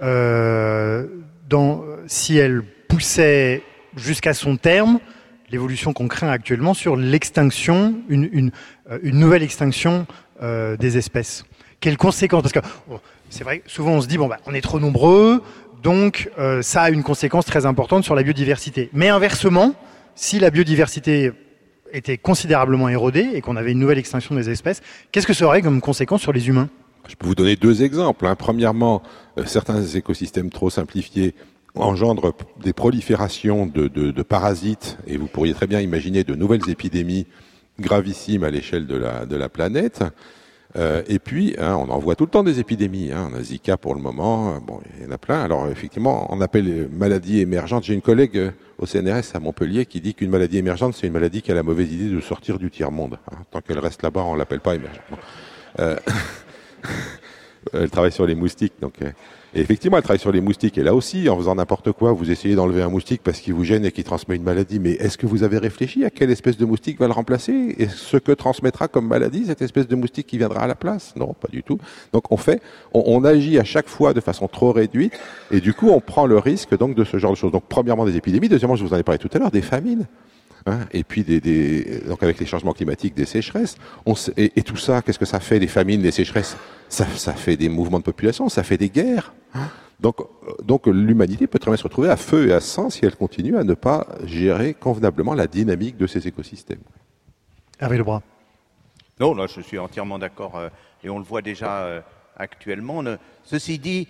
si elle poussait jusqu'à son terme l'évolution qu'on craint actuellement sur l'extinction, une nouvelle extinction des espèces? Quelles conséquences? Parce que c'est vrai, souvent on se dit on est trop nombreux, donc ça a une conséquence très importante sur la biodiversité. Mais inversement, si la biodiversité était considérablement érodée et qu'on avait une nouvelle extinction des espèces, qu'est-ce que ça aurait comme conséquence sur les humains? Je peux vous donner deux exemples. Premièrement, certains écosystèmes trop simplifiés engendrent des proliférations de parasites, et vous pourriez très bien imaginer de nouvelles épidémies gravissimes à l'échelle de la planète. Et puis, on en voit tout le temps des épidémies. On a Zika pour le moment. Bon, il y en a plein. Alors, effectivement, on appelle maladie émergente. J'ai une collègue au CNRS à Montpellier qui dit qu'une maladie émergente, c'est une maladie qui a la mauvaise idée de sortir du tiers-monde. Tant qu'elle reste là-bas, on l'appelle pas émergente. Bon. Elle travaille sur les moustiques, donc. Et effectivement, elle travaille sur les moustiques. Et là aussi, en faisant n'importe quoi, vous essayez d'enlever un moustique parce qu'il vous gêne et qu'il transmet une maladie. Mais est-ce que vous avez réfléchi à quelle espèce de moustique va le remplacer? Et ce que transmettra comme maladie cette espèce de moustique qui viendra à la place? Non, pas du tout. Donc on agit à chaque fois de façon trop réduite. Et du coup, on prend le risque donc de ce genre de choses. Donc premièrement, des épidémies. Deuxièmement, je vous en ai parlé tout à l'heure, des famines. Et puis donc avec les changements climatiques, des sécheresses, et tout ça, qu'est-ce que ça fait, les famines, les sécheresses? Ça fait des mouvements de population, ça fait des guerres. Donc l'humanité peut très bien se retrouver à feu et à sang si elle continue à ne pas gérer convenablement la dynamique de ces écosystèmes. Hervé Lebras. Non, là, je suis entièrement d'accord, et on le voit déjà actuellement. Ceci dit,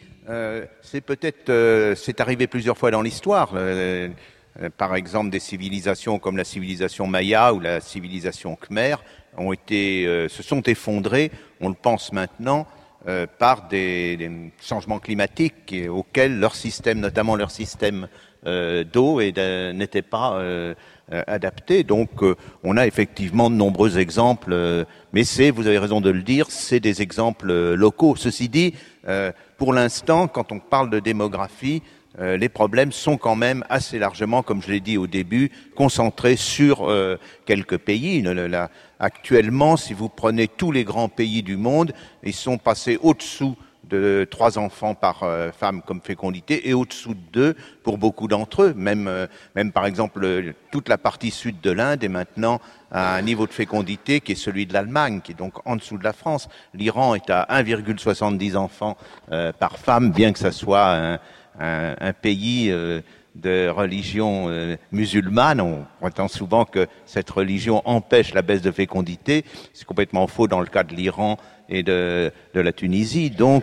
c'est arrivé plusieurs fois dans l'histoire. Par exemple, des civilisations comme la civilisation Maya ou la civilisation Khmer se sont effondrées, on le pense maintenant, par des changements climatiques auxquels leur système, notamment leur système d'eau, n'était pas adapté. Donc on a effectivement de nombreux exemples, mais vous avez raison de le dire, c'est des exemples locaux. Ceci dit, pour l'instant, quand on parle de démographie, les problèmes sont quand même assez largement, comme je l'ai dit au début, concentrés sur quelques pays. Actuellement, si vous prenez tous les grands pays du monde, ils sont passés au-dessous de 3 enfants par femme comme fécondité et au-dessous de 2 pour beaucoup d'entre eux. Même par exemple, toute la partie sud de l'Inde est maintenant à un niveau de fécondité qui est celui de l'Allemagne, qui est donc en dessous de la France. L'Iran est à 1,70 enfants par femme, bien que ça soit un pays de religion musulmane. On prétend souvent que cette religion empêche la baisse de fécondité. C'est complètement faux dans le cas de l'Iran et de la Tunisie. Donc,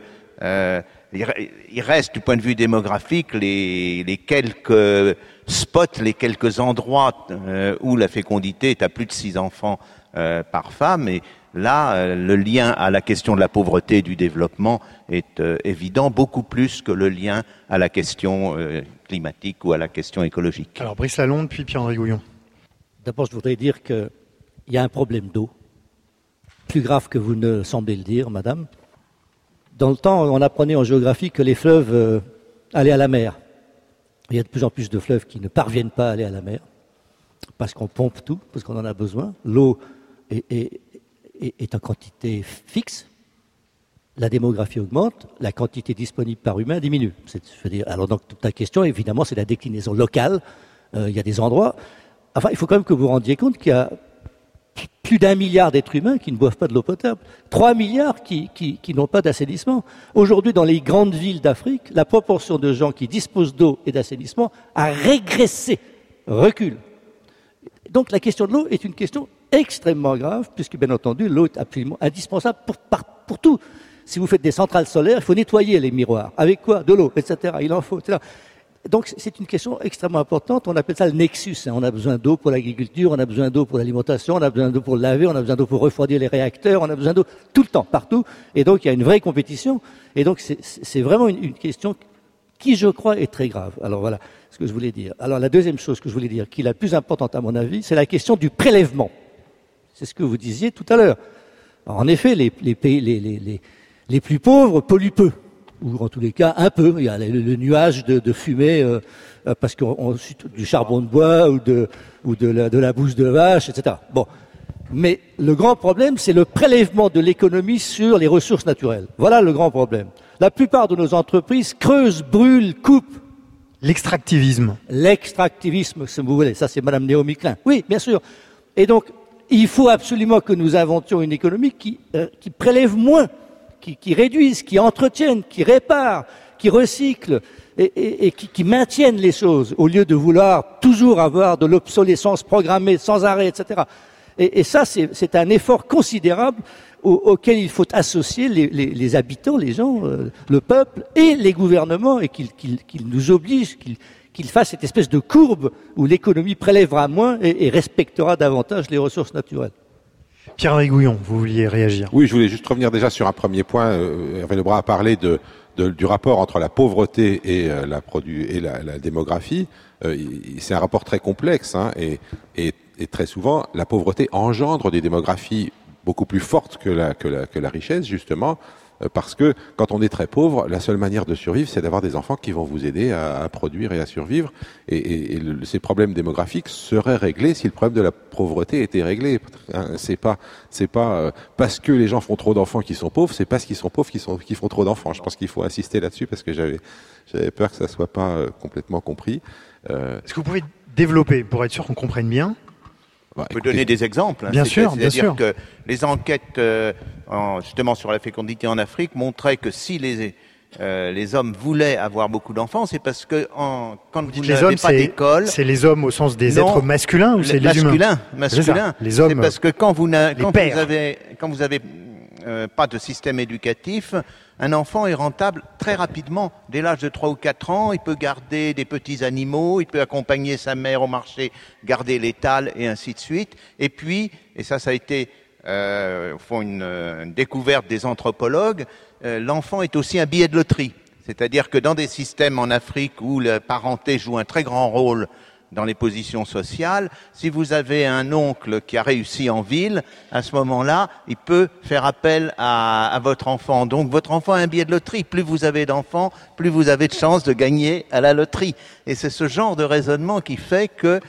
il reste, du point de vue démographique, les quelques spots, les quelques endroits où la fécondité est à plus de 6 enfants par femme. Et là, le lien à la question de la pauvreté et du développement est évident, beaucoup plus que le lien à la question climatique ou à la question écologique. Alors, Brice Lalonde, puis Pierre-André Gouillon. D'abord, je voudrais dire qu'il y a un problème d'eau, plus grave que vous ne semblez le dire, madame. Dans le temps, on apprenait en géographie que les fleuves allaient à la mer. Il y a de plus en plus de fleuves qui ne parviennent pas à aller à la mer, parce qu'on pompe tout, parce qu'on en a besoin. L'eau est en quantité fixe. La démographie augmente, la quantité disponible par humain diminue. Alors donc toute la question, évidemment, c'est la déclinaison locale. Il y a des endroits... Enfin, il faut quand même que vous vous rendiez compte qu'il y a plus d'1 milliard d'êtres humains qui ne boivent pas de l'eau potable. 3 milliards qui n'ont pas d'assainissement. Aujourd'hui, dans les grandes villes d'Afrique, la proportion de gens qui disposent d'eau et d'assainissement a régressé, recule. Donc la question de l'eau est une question extrêmement grave, puisque bien entendu, l'eau est absolument indispensable pour tout. Si vous faites des centrales solaires, il faut nettoyer les miroirs. Avec quoi? De l'eau, etc. Il en faut, etc. Donc c'est une question extrêmement importante. On appelle ça le nexus. On a besoin d'eau pour l'agriculture, on a besoin d'eau pour l'alimentation, on a besoin d'eau pour le laver, on a besoin d'eau pour refroidir les réacteurs, on a besoin d'eau tout le temps, partout. Et donc il y a une vraie compétition. Et donc c'est vraiment une question qui, je crois, est très grave. Alors voilà ce que je voulais dire. Alors la deuxième chose que je voulais dire, qui est la plus importante à mon avis, c'est la question du prélèvement. C'est ce que vous disiez tout à l'heure. Alors, en effet, les pays les plus pauvres polluent peu, ou en tous les cas un peu. Il y a le nuage de fumée parce qu'on du charbon de bois ou de la bouse de vache, etc. Bon, mais le grand problème, c'est le prélèvement de l'économie sur les ressources naturelles. Voilà le grand problème. La plupart de nos entreprises creusent, brûlent, coupent. L'extractivisme. L'extractivisme, si vous voulez. Ça, c'est Madame Naomi Klein. Oui, bien sûr. Et donc, il faut absolument que nous inventions une économie qui prélève moins, qui réduise, qui entretienne, qui répare, qui recycle et qui maintienne les choses, au lieu de vouloir toujours avoir de l'obsolescence programmée sans arrêt, etc. Et ça, c'est un effort considérable auquel il faut associer les habitants, les gens, le peuple et les gouvernements, et qu'ils nous obligent, qu'ils fassent cette espèce de courbe où l'économie prélèvera moins et respectera davantage les ressources naturelles. Pierre-André Gouillon, vous vouliez réagir? Oui, je voulais juste revenir déjà sur un premier point. Hervé Lebras a parlé du rapport entre la pauvreté et la démographie. C'est un rapport très complexe, hein, et très souvent, la pauvreté engendre des démographies beaucoup plus fortes que la richesse, justement, parce que quand on est très pauvre, la seule manière de survivre, c'est d'avoir des enfants qui vont vous aider à produire et à survivre. Et ces problèmes démographiques seraient réglés si le problème de la pauvreté était réglé. C'est pas parce que les gens font trop d'enfants qu'ils sont pauvres, c'est parce qu'ils sont pauvres qu'ils font trop d'enfants. Je pense qu'il faut insister là-dessus parce que j'avais peur que ça soit pas complètement compris. Est-ce que vous pouvez développer pour être sûr qu'on comprenne bien? On peut donner des exemples. Hein. Bien sûr. C'est-à-dire que les enquêtes justement sur la fécondité en Afrique montraient que si les hommes voulaient avoir beaucoup d'enfants, c'est parce que quand vous Les n'avez hommes, pas d'école... c'est les hommes au sens des Non, êtres masculins ou c'est les humains? Masculin. Les hommes, c'est parce que quand vous pères. avez pas de système éducatif, un enfant est rentable très rapidement. Dès l'âge de 3 ou 4 ans, il peut garder des petits animaux, il peut accompagner sa mère au marché, garder l'étal et ainsi de suite. Et puis, et ça a été une découverte des anthropologues, l'enfant est aussi un billet de loterie. C'est-à-dire que dans des systèmes en Afrique où la parenté joue un très grand rôle dans les positions sociales, si vous avez un oncle qui a réussi en ville, à ce moment-là, il peut faire appel à votre enfant. Donc votre enfant a un billet de loterie. Plus vous avez d'enfants, plus vous avez de chances de gagner à la loterie. Et c'est ce genre de raisonnement qui fait que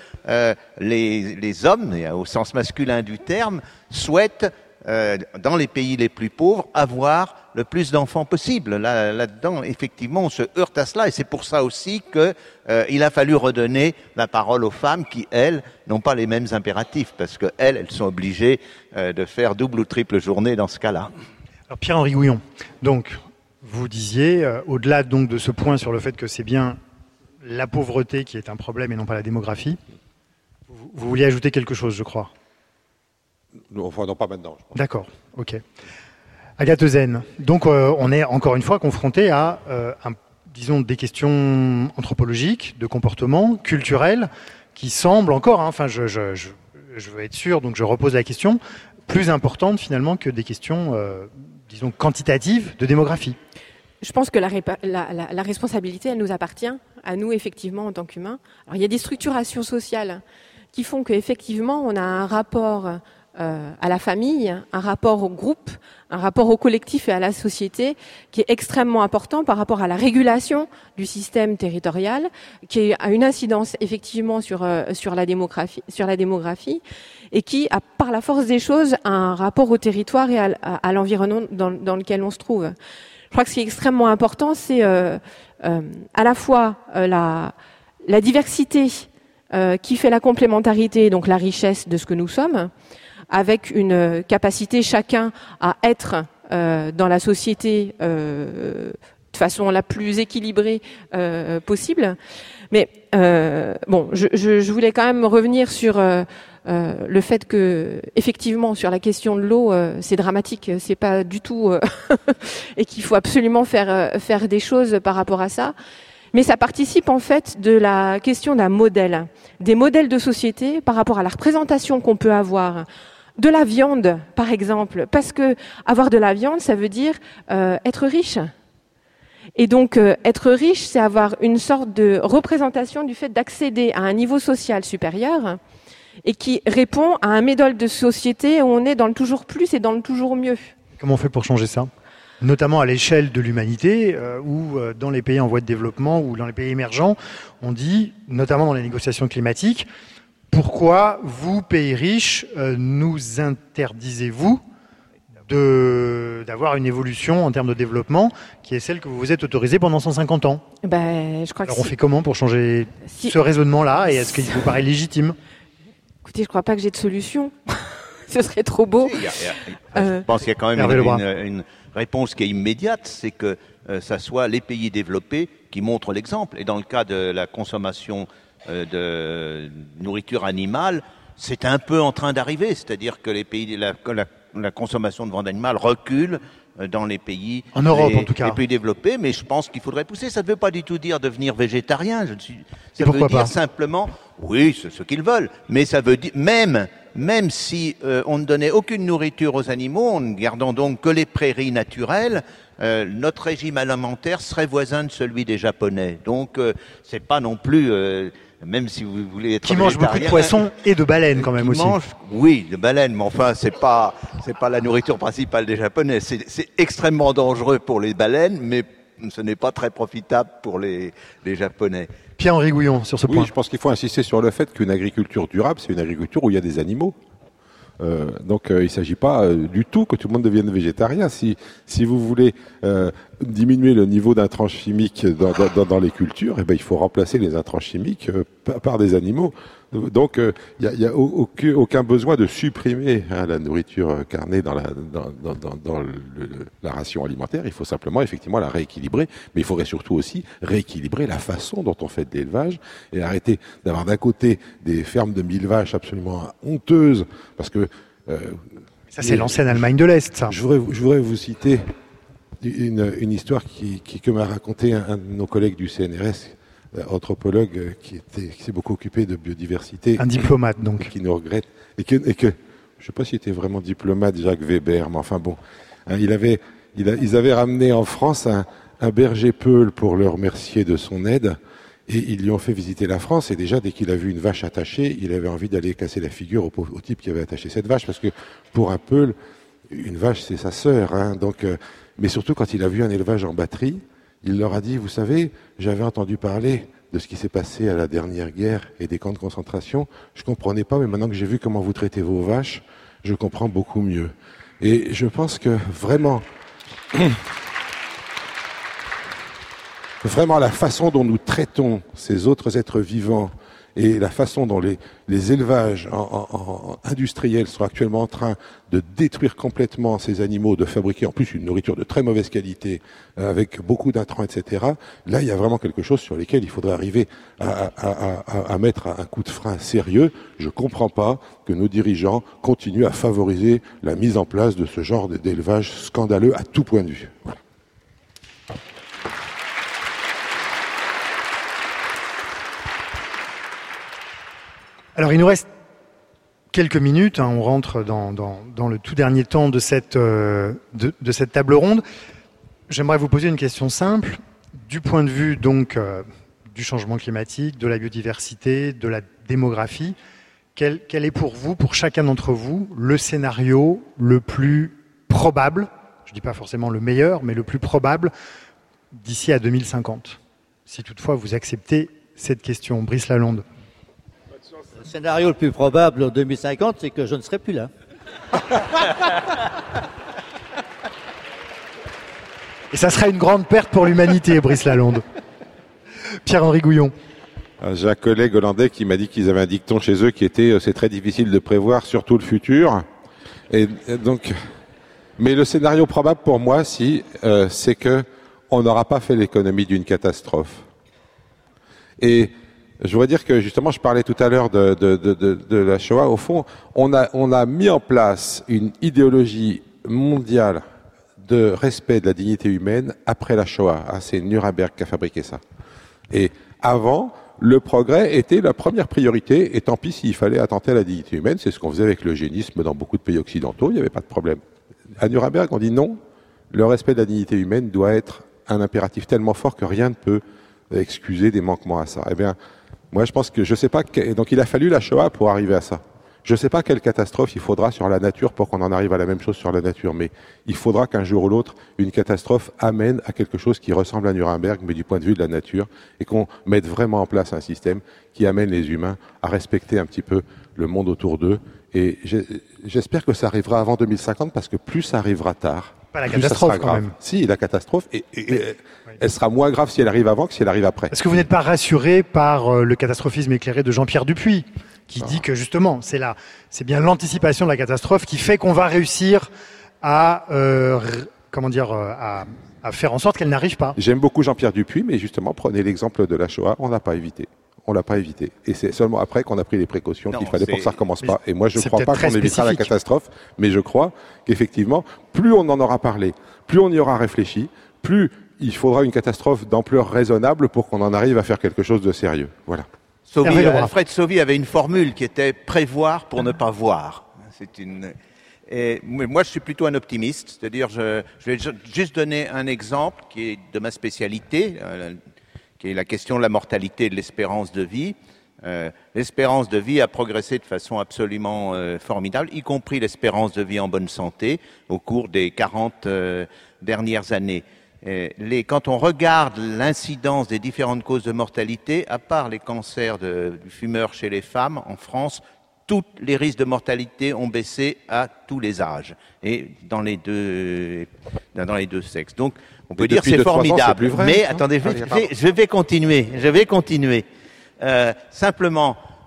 les hommes, au sens masculin du terme, souhaitent dans les pays les plus pauvres, avoir le plus d'enfants possible. Là-dedans, effectivement, on se heurte à cela, et c'est pour ça aussi qu'il a fallu redonner la parole aux femmes qui, elles, n'ont pas les mêmes impératifs, parce qu'elles sont obligées de faire double ou triple journée dans ce cas-là. Alors Pierre-Henri Gouillon, donc vous disiez, au-delà donc de ce point sur le fait que c'est bien la pauvreté qui est un problème et non pas la démographie, vous vouliez ajouter quelque chose, je crois. Enfin, non, pas maintenant. D'accord, ok. Agathe Euzène, donc on est encore une fois confronté à, disons, des questions anthropologiques, de comportement, culturels, qui semblent encore, enfin je veux être sûr, donc je repose la question, plus importantes finalement que des questions, disons, quantitatives de démographie. Je pense que la responsabilité, elle nous appartient, à nous effectivement en tant qu'humains. Alors il y a des structurations sociales qui font qu'effectivement on a un rapport à la famille, un rapport au groupe, un rapport au collectif et à la société qui est extrêmement important par rapport à la régulation du système territorial, qui a une incidence effectivement sur la démographie et qui a par la force des choses un rapport au territoire et à l'environnement dans lequel on se trouve. Je crois que ce qui est extrêmement important, c'est à la fois la diversité qui fait la complémentarité, donc la richesse de ce que nous sommes, avec une capacité chacun à être dans la société de façon la plus équilibrée possible. Mais je voulais quand même revenir sur le fait que, effectivement, sur la question de l'eau, c'est dramatique, c'est pas du tout, et qu'il faut absolument faire des choses par rapport à ça. Mais ça participe en fait de la question d'un modèle, des modèles de société par rapport à la représentation qu'on peut avoir de la viande, par exemple, parce que avoir de la viande, ça veut dire être riche. Et donc, être riche, c'est avoir une sorte de représentation du fait d'accéder à un niveau social supérieur et qui répond à un modèle de société où on est dans le toujours plus et dans le toujours mieux. Comment on fait pour changer ça ? Notamment à l'échelle de l'humanité, ou dans les pays en voie de développement ou dans les pays émergents, on dit, notamment dans les négociations climatiques, pourquoi vous, pays riches, nous interdisez-vous d'avoir une évolution en termes de développement qui est celle que vous vous êtes autorisée pendant 150 ans ? Je crois Alors on fait comment pour changer ce raisonnement-là, et est-ce qu'il vous paraît légitime ? Écoutez, je ne crois pas que j'ai de solution. Ce serait trop beau. Je pense qu'il y a quand même une réponse qui est immédiate, c'est que ça soit les pays développés qui montrent l'exemple. Et dans le cas de la consommation de nourriture animale, c'est un peu en train d'arriver. C'est-à-dire que la consommation de viande animale recule dans les pays, en Europe, en tout cas, les pays développés, mais je pense qu'il faudrait pousser. Ça ne veut pas du tout dire devenir végétarien. Ça veut dire simplement, oui, c'est ce qu'ils veulent, mais ça veut dire même si on ne donnait aucune nourriture aux animaux, en ne gardant donc que les prairies naturelles, notre régime alimentaire serait voisin de celui des Japonais. Donc, c'est pas non plus, même si vous voulez être qui mange beaucoup de poissons et de baleines quand même aussi. Oui, de baleines, mais enfin, c'est pas la nourriture principale des Japonais. C'est extrêmement dangereux pour les baleines, mais ce n'est pas très profitable pour les Japonais. Pierre-Henri Gouillon, sur ce point. Oui, je pense qu'il faut insister sur le fait qu'une agriculture durable, c'est une agriculture où il y a des animaux. Donc il ne s'agit pas du tout que tout le monde devienne végétarien. Si vous voulez diminuer le niveau d'intrants chimiques dans les cultures, eh ben, il faut remplacer les intrants chimiques par des animaux. Donc, il n'y a aucun besoin de supprimer la nourriture carnée dans la ration alimentaire. Il faut simplement, effectivement, la rééquilibrer. Mais il faudrait surtout aussi rééquilibrer la façon dont on fait de l'élevage et arrêter d'avoir d'un côté des fermes de 1000 vaches absolument honteuses, parce que... ça, c'est l'ancienne Allemagne de l'Est, ça. Je voudrais vous citer une histoire que m'a raconté un de nos collègues du CNRS, anthropologue qui s'est beaucoup occupé de biodiversité. Un diplomate, donc. Qui nous regrette. Et que je ne sais pas s'il était vraiment diplomate, Jacques Weber, mais enfin bon. Hein, ils avaient ramené en France un berger peul pour le remercier de son aide. Et ils lui ont fait visiter la France. Et déjà, dès qu'il a vu une vache attachée, il avait envie d'aller casser la figure au type qui avait attaché cette vache. Parce que pour un peul, une vache, c'est sa sœur. Hein, donc, mais surtout, quand il a vu un élevage en batterie, il leur a dit, vous savez, j'avais entendu parler de ce qui s'est passé à la dernière guerre et des camps de concentration. Je comprenais pas, mais maintenant que j'ai vu comment vous traitez vos vaches, je comprends beaucoup mieux. Et je pense que vraiment, vraiment la façon dont nous traitons ces autres êtres vivants et la façon dont les élevages industriels sont actuellement en train de détruire complètement ces animaux, de fabriquer en plus une nourriture de très mauvaise qualité, avec beaucoup d'intrants, etc. Là, il y a vraiment quelque chose sur lequel il faudrait arriver à mettre un coup de frein sérieux. Je ne comprends pas que nos dirigeants continuent à favoriser la mise en place de ce genre d'élevage scandaleux à tout point de vue. Voilà. Alors, il nous reste quelques minutes. On rentre dans le tout dernier temps de cette table ronde. J'aimerais vous poser une question simple. Du point de vue donc du changement climatique, de la biodiversité, de la démographie, quel est pour vous, pour chacun d'entre vous, le scénario le plus probable, je ne dis pas forcément le meilleur, mais le plus probable d'ici à 2050? Si toutefois vous acceptez cette question. Brice Lalonde. Le scénario le plus probable en 2050, c'est que je ne serai plus là. Et ça sera une grande perte pour l'humanité, Brice Lalonde. Pierre-Henri Gouillon. J'ai un collègue hollandais qui m'a dit qu'ils avaient un dicton chez eux qui était « c'est très difficile de prévoir, surtout le futur ». Et donc, mais le scénario probable pour moi, c'est que on n'aura pas fait l'économie d'une catastrophe. Et je voudrais dire que justement, je parlais tout à l'heure de la Shoah. Au fond, on a mis en place une idéologie mondiale de respect de la dignité humaine après la Shoah. C'est Nuremberg qui a fabriqué ça. Et avant, le progrès était la première priorité. Et tant pis s'il fallait attenter à la dignité humaine, c'est ce qu'on faisait avec l'eugénisme dans beaucoup de pays occidentaux. Il n'y avait pas de problème. À Nuremberg, on dit non. Le respect de la dignité humaine doit être un impératif tellement fort que rien ne peut excuser des manquements à ça. Eh bien, moi, je pense que je sais pas. Donc, il a fallu la Shoah pour arriver à ça. Je ne sais pas quelle catastrophe il faudra sur la nature pour qu'on en arrive à la même chose sur la nature, mais il faudra qu'un jour ou l'autre, une catastrophe amène à quelque chose qui ressemble à Nuremberg, mais du point de vue de la nature, et qu'on mette vraiment en place un système qui amène les humains à respecter un petit peu le monde autour d'eux. Et j'espère que ça arrivera avant 2050, parce que plus ça arrivera tard, pas la plus catastrophe, ça sera grave. quand même. Si, la catastrophe, elle sera moins grave si elle arrive avant que si elle arrive après. Est-ce que vous n'êtes pas rassuré par le catastrophisme éclairé de Jean-Pierre Dupuis, qui dit que justement, c'est bien l'anticipation de la catastrophe qui fait qu'on va réussir à faire en sorte qu'elle n'arrive pas? J'aime beaucoup Jean-Pierre Dupuis, mais justement, prenez l'exemple de la Shoah, on l'a pas évité. On l'a pas évité. Et c'est seulement après qu'on a pris les précautions qu'il fallait pour que ça recommence pas. Et moi, je ne crois pas qu'on évitera la catastrophe, mais je crois qu'effectivement, plus on en aura parlé, plus on y aura réfléchi, plus il faudra une catastrophe d'ampleur raisonnable pour qu'on en arrive à faire quelque chose de sérieux. Voilà. Alfred Sauvy avait une formule qui était prévoir pour ne pas voir. Et moi, je suis plutôt un optimiste. C'est-à-dire, je vais juste donner un exemple qui est de ma spécialité, qui est la question de la mortalité et de l'espérance de vie. L'espérance de vie a progressé de façon absolument formidable, y compris l'espérance de vie en bonne santé au cours des 40 dernières années. Quand on regarde l'incidence des différentes causes de mortalité, à part les cancers du fumeur chez les femmes, en France, tous les risques de mortalité ont baissé à tous les âges et dans les deux sexes. Donc, on peut dire que c'est formidable. Vrai, mais attendez, je vais continuer. Simplement,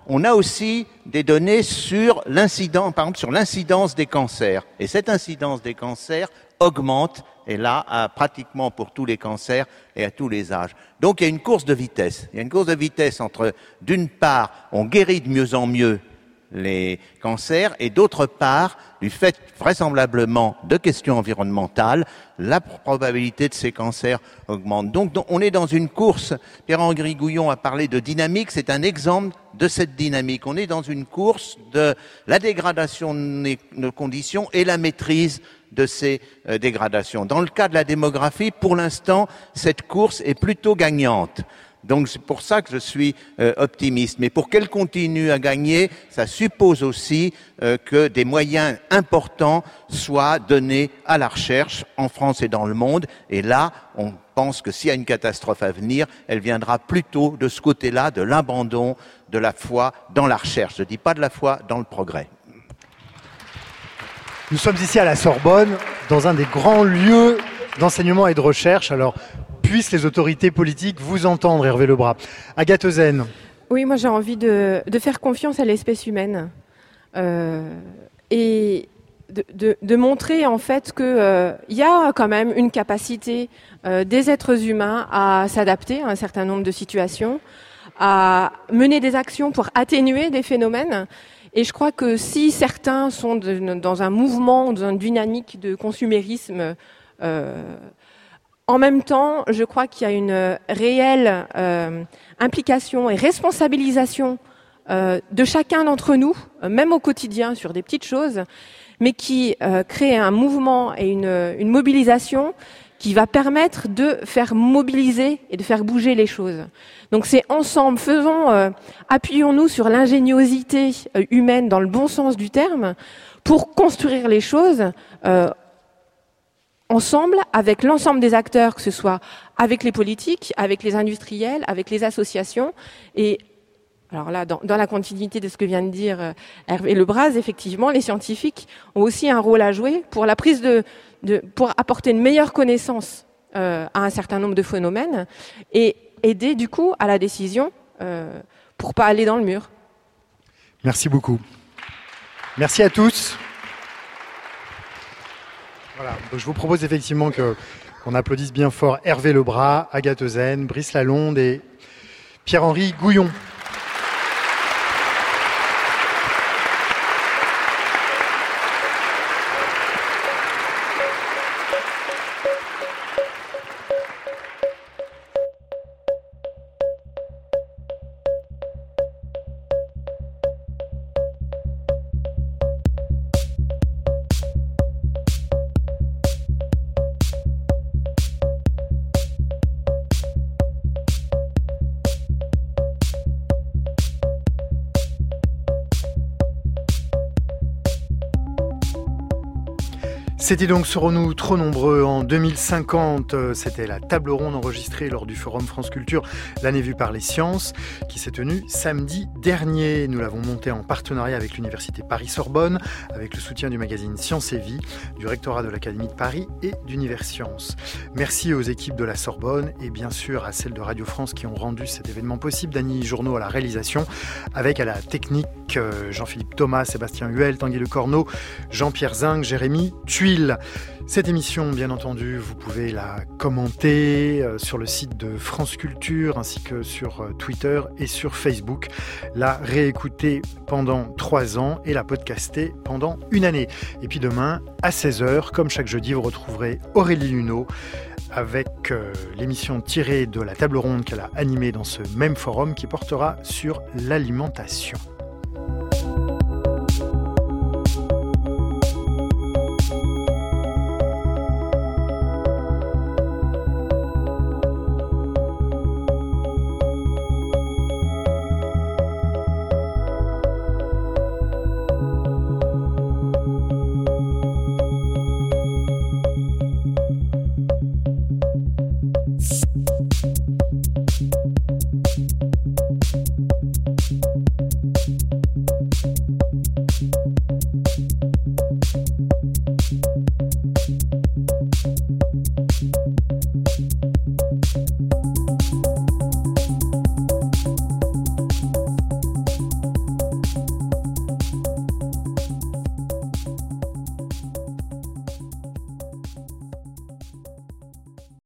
on a aussi des données sur l'incidence, par exemple sur l'incidence des cancers. Et cette incidence des cancers augmente, et là, pratiquement pour tous les cancers et à tous les âges. Donc il y a une course de vitesse. Il y a une course de vitesse entre, d'une part, on guérit de mieux en mieux les cancers, et d'autre part, du fait vraisemblablement de questions environnementales, la probabilité de ces cancers augmente. Donc on est dans une course, Pierre-Henri Gouillon a parlé de dynamique, c'est un exemple de cette dynamique. On est dans une course de la dégradation de nos conditions et la maîtrise de ces dégradations. Dans le cas de la démographie, pour l'instant, cette course est plutôt gagnante. Donc c'est pour ça que je suis optimiste. Mais pour qu'elle continue à gagner, ça suppose aussi que des moyens importants soient donnés à la recherche en France et dans le monde. Et là, on pense que s'il y a une catastrophe à venir, elle viendra plutôt de ce côté-là, de l'abandon de la foi dans la recherche. Je ne dis pas de la foi dans le progrès. Nous sommes ici à la Sorbonne, dans un des grands lieux d'enseignement et de recherche. Alors, puissent les autorités politiques vous entendre, Hervé Lebras. Agathe Euzène. Oui, moi j'ai envie de faire confiance à l'espèce humaine et de montrer en fait qu'il y a quand même une capacité des êtres humains à s'adapter à un certain nombre de situations, à mener des actions pour atténuer des phénomènes. Et je crois que si certains sont dans un mouvement, dans une dynamique de consumérisme, en même temps, je crois qu'il y a une réelle implication et responsabilisation de chacun d'entre nous, même au quotidien, sur des petites choses, mais qui crée un mouvement et une mobilisation qui va permettre de faire mobiliser et de faire bouger les choses. Donc c'est ensemble, appuyons-nous sur l'ingéniosité humaine dans le bon sens du terme pour construire les choses ensemble, avec l'ensemble des acteurs, que ce soit avec les politiques, avec les industriels, avec les associations. Et alors là, dans la continuité de ce que vient de dire Hervé Lebras, effectivement, les scientifiques ont aussi un rôle à jouer pour la prise pour apporter une meilleure connaissance à un certain nombre de phénomènes et aider du coup à la décision pour pas aller dans le mur. Merci beaucoup. Merci à tous. Voilà, donc je vous propose effectivement qu'on applaudisse bien fort Hervé Lebras, Agathe Euzène, Brice Lalonde et Pierre-Henri Gouillon. C'était donc Serons-nous trop nombreux en 2050. C'était la table ronde enregistrée lors du Forum France Culture, l'année vue par les sciences, qui s'est tenue samedi dernier. Nous l'avons montée en partenariat avec l'Université Paris-Sorbonne, avec le soutien du magazine Science et Vie, du rectorat de l'Académie de Paris et d'Univers Sciences. Merci aux équipes de la Sorbonne et bien sûr à celles de Radio France qui ont rendu cet événement possible. Dany Journeau à la réalisation, avec à la technique Jean-Philippe Thomas, Sébastien Huel, Tanguy Le Corneau, Jean-Pierre Zinc, Jérémy Thuil. Cette émission, bien entendu, vous pouvez la commenter sur le site de France Culture ainsi que sur Twitter et sur Facebook, la réécouter pendant 3 ans et la podcaster pendant 1 année. Et puis demain, à 16h, comme chaque jeudi, vous retrouverez Aurélie Luneau avec l'émission tirée de la table ronde qu'elle a animée dans ce même forum qui portera sur l'alimentation.